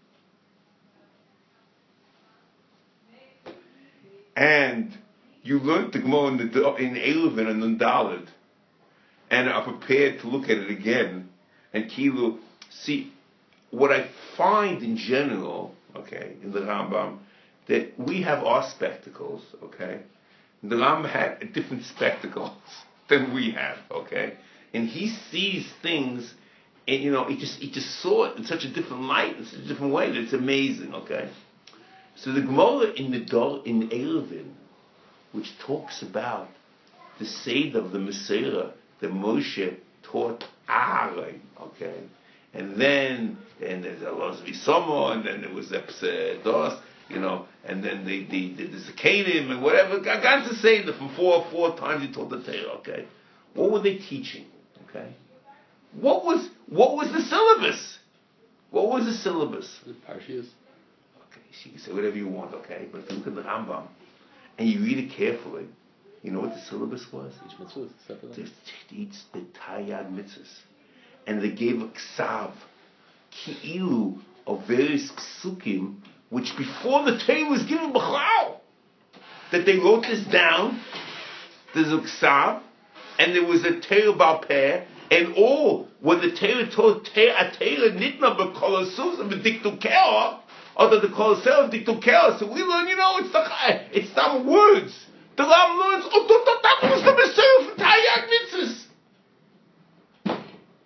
and you learn the Gemara in, the, in Eruvin and Nundalid, and are prepared to look at it again, and Kilu, see, what I find in general, okay, in the Rambam, that we have our spectacles, okay, the Rambam had different spectacles than we have, okay, and he sees things, and you know, he just he just saw it in such a different light, in such a different way that it's amazing, okay. So the Gemara in the Dor in Eruvin, which talks about the Seder of the Messiah that Moshe taught Aaron, okay, and then and there's a Los Visomo, and then there was Epsedos, you know, and then they the the, the Zakanim and whatever. I got to say that from four four times he taught the Torah, okay. What were they teaching? Okay, what was what was the syllabus? What was the syllabus? The Parshiyos. Okay, so you can say whatever you want, okay, but if you look at the Rambam and you read it carefully, you know what the syllabus was? Each mitzvah is separate. Each the Taryag mitzvahs, and they gave a ksav, ki'ilu, of various psukim, which before the Torah was given b'chal, that they wrote this down. There's a ksav, and there was a Torah Baal Peh, and all when the Torah told a Torah nitna b'kolosus and b'diktu ke'ah, or the kolosus b'diktu ke'ah. So we learn, you know, it's the it's some words. The Ram learns, oh, that was the Messiah from Taryag mitzvahs.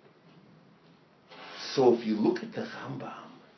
So if you look at the Rambam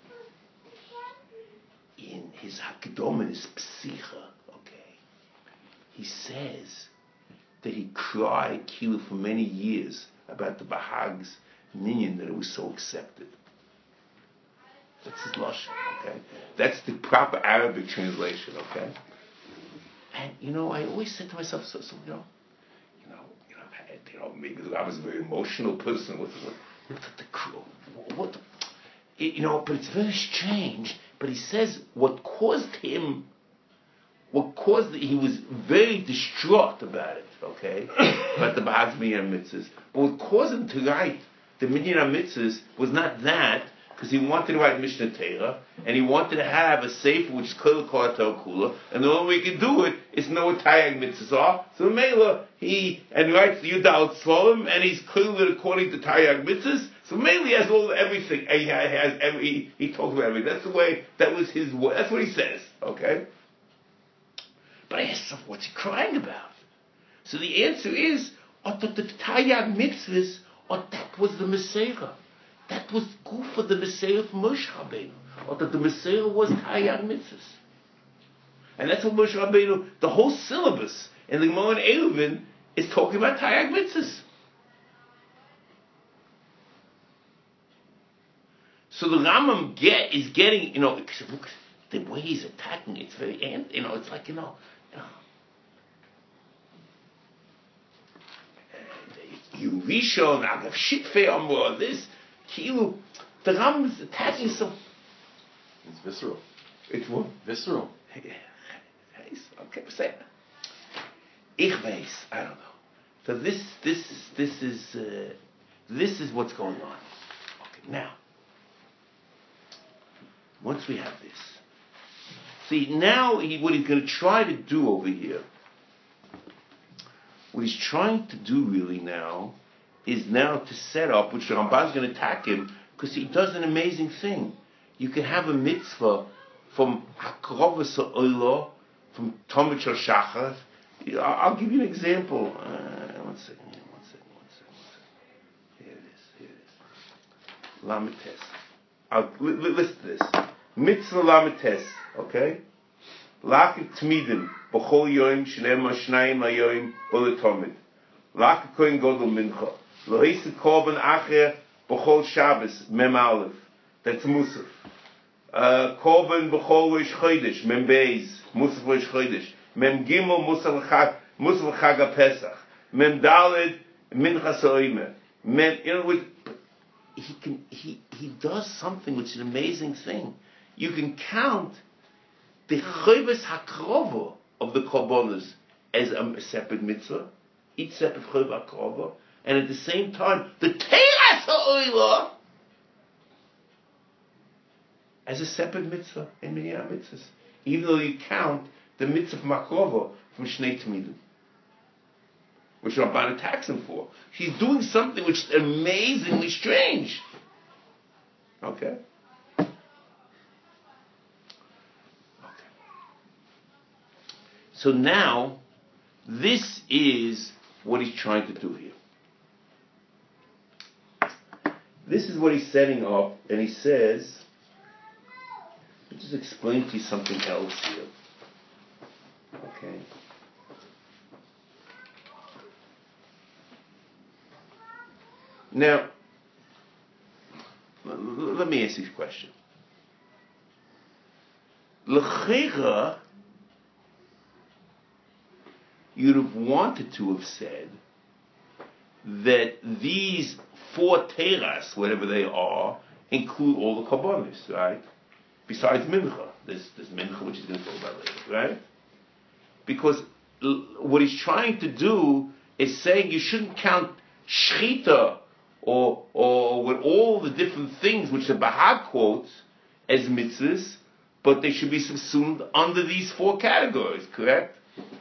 in his Hakdom and his Psicha, okay, he says that he cried Kilo for many years about the Bahag's minion, that it was so accepted. That's his lashon, okay? That's the proper Arabic translation, okay? And you know, I always said to myself, so, so you know, you know, you know, I, you know, maybe I was a very emotional person. With what, what the crew, what, it, you know, but it's very strange. But he says what caused him. What caused it, he was very distraught about it, okay? About the Bahag's Minyan Mitzvahs. But what caused him to write the Minyan Mitzvahs was not that, because he wanted to write Mishnah Torah, and he wanted to have a sefer which is Kol Kol Kula, and the only way he could do it is know what Taryag Mitzvahs are. So Mela, he, and he writes the Yudal Tzvolim, and he's clearly according to Taryag Mitzvahs. So Mela has all everything, he has every, he, he talks about everything. That's the way, that was his, that's what he says, okay? But I asked myself, what's he crying about? So the answer is, oh, the, the Taryag mitzvahs, oh, that was the Messiah. That was good for the Messiah of Moshe Rabbeinu. Or that the Messiah was Taryag mitzvahs. And that's what Moshe Rabbeinu, the whole syllabus in the Gemara in Eruvin is talking about Taryag mitzvahs. So the Rambam get, is getting, you know, look, the way he's attacking, it's very, you know, it's like, you know, you know, you Rishon, Agav Shitfei Amor, this, Kilu, the Rambam is attacking so. It's visceral. It's what? Visceral. Okay, say it. Ich weiß, I don't know. So this, this, this is, uh, this is what's going on. Okay, now, once we have this, see, now he, what he's going to try to do over here, what he's trying to do really now, is now to set up, which the Ramban's going to attack him, because he does an amazing thing. You can have a mitzvah from Hakrovas Oilo, from Tomit Shel Shachar. I'll give you an example. Uh, one second here, one second, one second, one second. Here it is, here it is. Lamites. I'll li- li- listen to this. Mitzvah Lamites, okay? Lakik Tmidim, B'chol Yoim, Shnema Shnayim Ayoim, B'letomid. Lakik Kohen Godel Mincha. L'hisa Korban Acher, B'chol Shabbos, Mem Aleph. That's Musaf. Uh, Korban B'chol Rosh Chodesh, Mem Beis, Musaf Rosh Chodesh. Mem Gimel, Musaf Chag, Musaf Chag HaPesach. Mem Daled, Minchas Oimeh. Mem, you know, with, he can, he, he does something which is an amazing thing. You can count the the Chayvus Hakrova of the Korbanos as a separate mitzvah, each separate Chayvus Hakrova, and at the same time, the Teiras HaOila as a separate mitzvah in Minyan mitzvahs, even though you count the mitzvah from Hakrova from Shnei Tamidim, which Rabban attacks him for. He's doing something which is amazingly strange. Okay? Okay. So now, this is what he's trying to do here. This is what he's setting up, and he says, let me just explain to you something else here. Okay? Now, let me ask you a question. L'cheira, you'd have wanted to have said that these four teras, whatever they are, include all the karbonis, right? Besides mincha. There's, there's mincha, which he's going to talk about later, right? Because l- what he's trying to do is saying you shouldn't count shchita or or with all the different things which the Bahag quotes as mitzvahs, but they should be subsumed under these four categories, correct?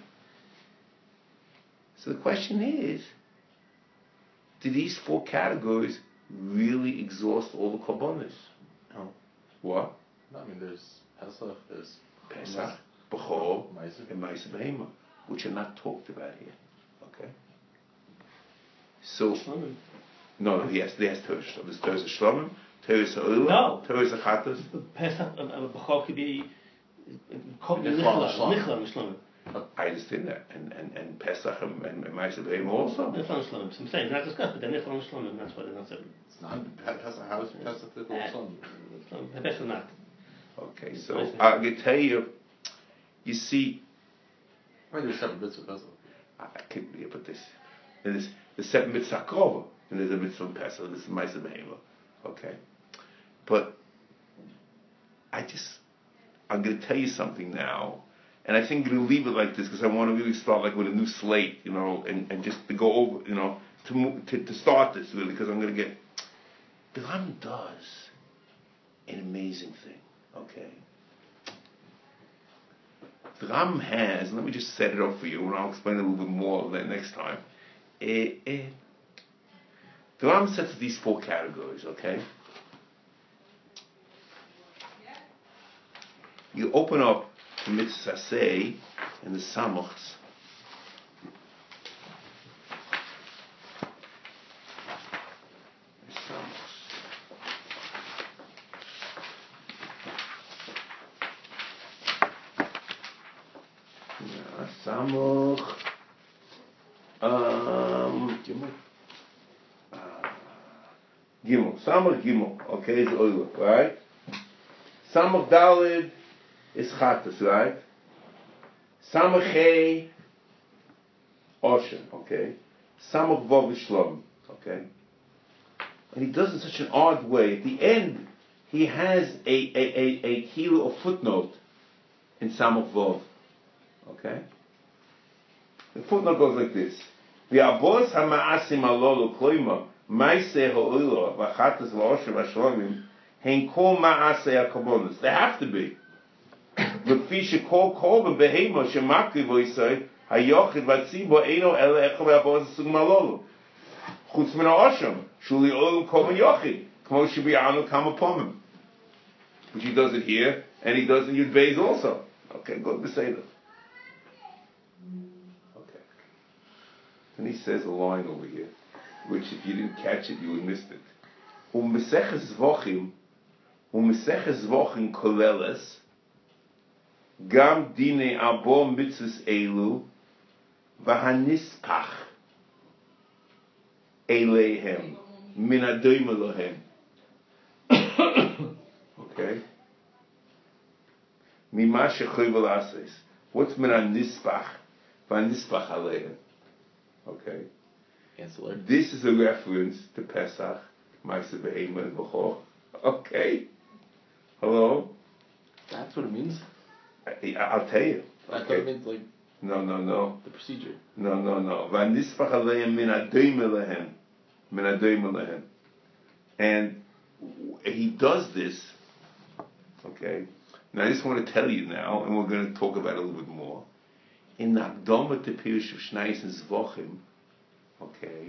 So the question is, do these four categories really exhaust all the karbonis? No. What? No, I mean, there's Pesach, there's Pesach, Bechor, Meiser. and Meiser Behema, which are not talked about here. Okay? So, no, no, he has, he has Teres. There's Teres Shlomim, Teres Ha'ula, No. Teres Achatas. Pesach, B'chol could be Nichla Nichla, Shlomim. Nichla Shlomim. I understand that. And, and, and Pesach and, and, and Meiser Behema also. Nichla Shlomim. I'm saying, not discussed, but they're Nichla Shlomim, that's why they're not separate. It's not Pesach. How is Pesach the Uh, son? Shlomim, Pesach not. Okay, so I'm going to tell you, you see, I mean, there's separate bits of Pesach. I, I can't yeah, but this, there's the seven mitzvah krova, and there's a mitzvah Pesach, this is Meiser Behema. Okay? But I just, I'm going to tell you something now, and I think I'm going to leave it like this because I want to really start like with a new slate, you know, and, and just to go over, you know, to move, to, to start this really, because I'm going to get, the Ram does an amazing thing, okay? The Ram has, let me just set it up for you, and I'll explain a little bit more next time. Eh, eh. The Ram sets these four categories, okay? You open up the Mitzvah Saseh and the Samachs. The Samachs. Yeah, Samach. Um, Gimel. Uh, Gimel. Samach Gimel. Okay, it's oil, right? Samach Dalid is Chatas, right? Samach Hey, Oshen, okay? Samach Vav is Shlom, okay? And he does it in such an odd way. At the end, he has a a a, a kilo of footnote in Samach Vav, okay? The footnote goes like this: V'abos hamaasim alolu kloima ma'aseh ha'olah v'chatas v'osher v'shlomim hein kol ma'aseh ha'karbonos. They have to be. V'kfi shekol korban behema shemakriv v'yisai hayochid v'tzibo eino ele echol v'abos asugim alolu chutz min ha'osham shuli olam korban yochid kmo shebi'anu kama pomim, which he does it here and he does it in Yud Beis also. Okay, good to say that. And he says a line over here, which if you didn't catch it, you would miss it. Um meseches zvochim, um meseches zvochim koleles, gam dine abo mitzvos elu, v'hanispach eleihem, min adoim elohem. Okay? Mima shechoyvel ases. What's min hanispach? V'hanispach eleihem. Okay. Ancillary. This is a reference to Pesach, Ma'aseh Behema, and Bechor. Okay. Hello? That's what it means. I, I'll tell you. I thought Okay. it meant like No, no, no. the procedure. No, no, no. V'anisfach aleim min adoim lehem. Min adoim lehem. And he does this, okay? Now I just want to tell you now, and we're going to talk about it a little bit more. In the Akdama to Pirush of Shnais and Zvochim, okay,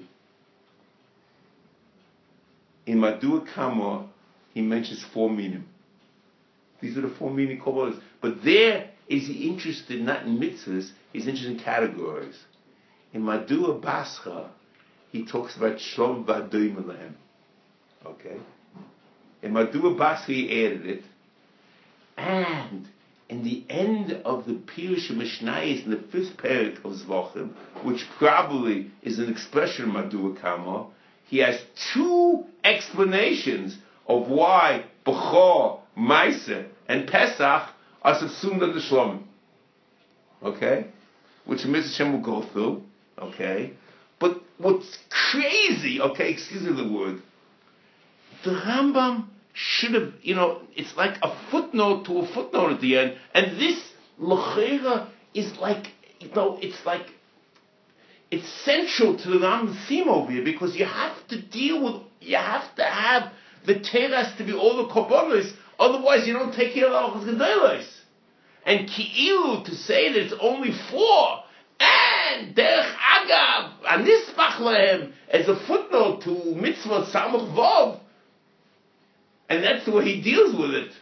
in Madua Kama, he mentions four minim. These are the four minim Kabbalahs. But there is he interested not in mitzvahs, he's interested in categories. In Madua Bascha, he talks about Shlom V'Adoim Lehem. Okay? In Madua Bascha, he added it. And in the end of the Pirush of Mishnayos in the fifth parak of Zvachim, which probably is an expression of Madua Kama, he has two explanations of why Bechor, Maaseh, and Pesach are subsumed under Shlomim. Okay? Which Mister Shem will go through. Okay? But what's crazy, okay, excuse me the word, the Rambam should have, you know, it's like a footnote to a footnote at the end, and this L'cheira is like, you know, it's like, it's central to the Rambam theme over here, because you have to deal with, you have to have, the Teras to be all the Korbanos, otherwise you don't take care of the Gedolos. And Ki'ilu, to say that it's only four, and Derech Agav, Anisbach Lehem, as a footnote to Mitzvah Samach Vov, and that's the way he deals with it.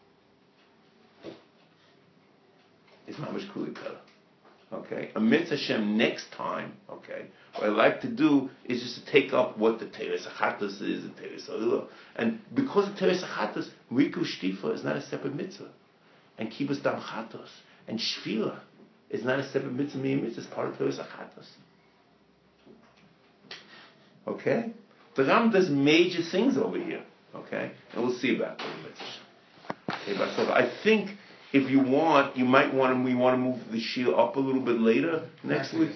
It's not much cooler better. Okay? A mitzvah Hashem next time, okay, what I like to do is just to take up what the Teres Achatos is, and Teres Ha'ila. And because of Teres Achatos, Riku Shtifa is not a separate mitzvah. And Kibbutz Dam Chatos, and Shvila is not a separate mitzvah, mitzvah, it's part of Teres Achatos. Okay? The Ram does major things over here. Okay? And we'll see about that. Okay, but so I think if you want, you might want to, we want to move the shiur up a little bit later next week.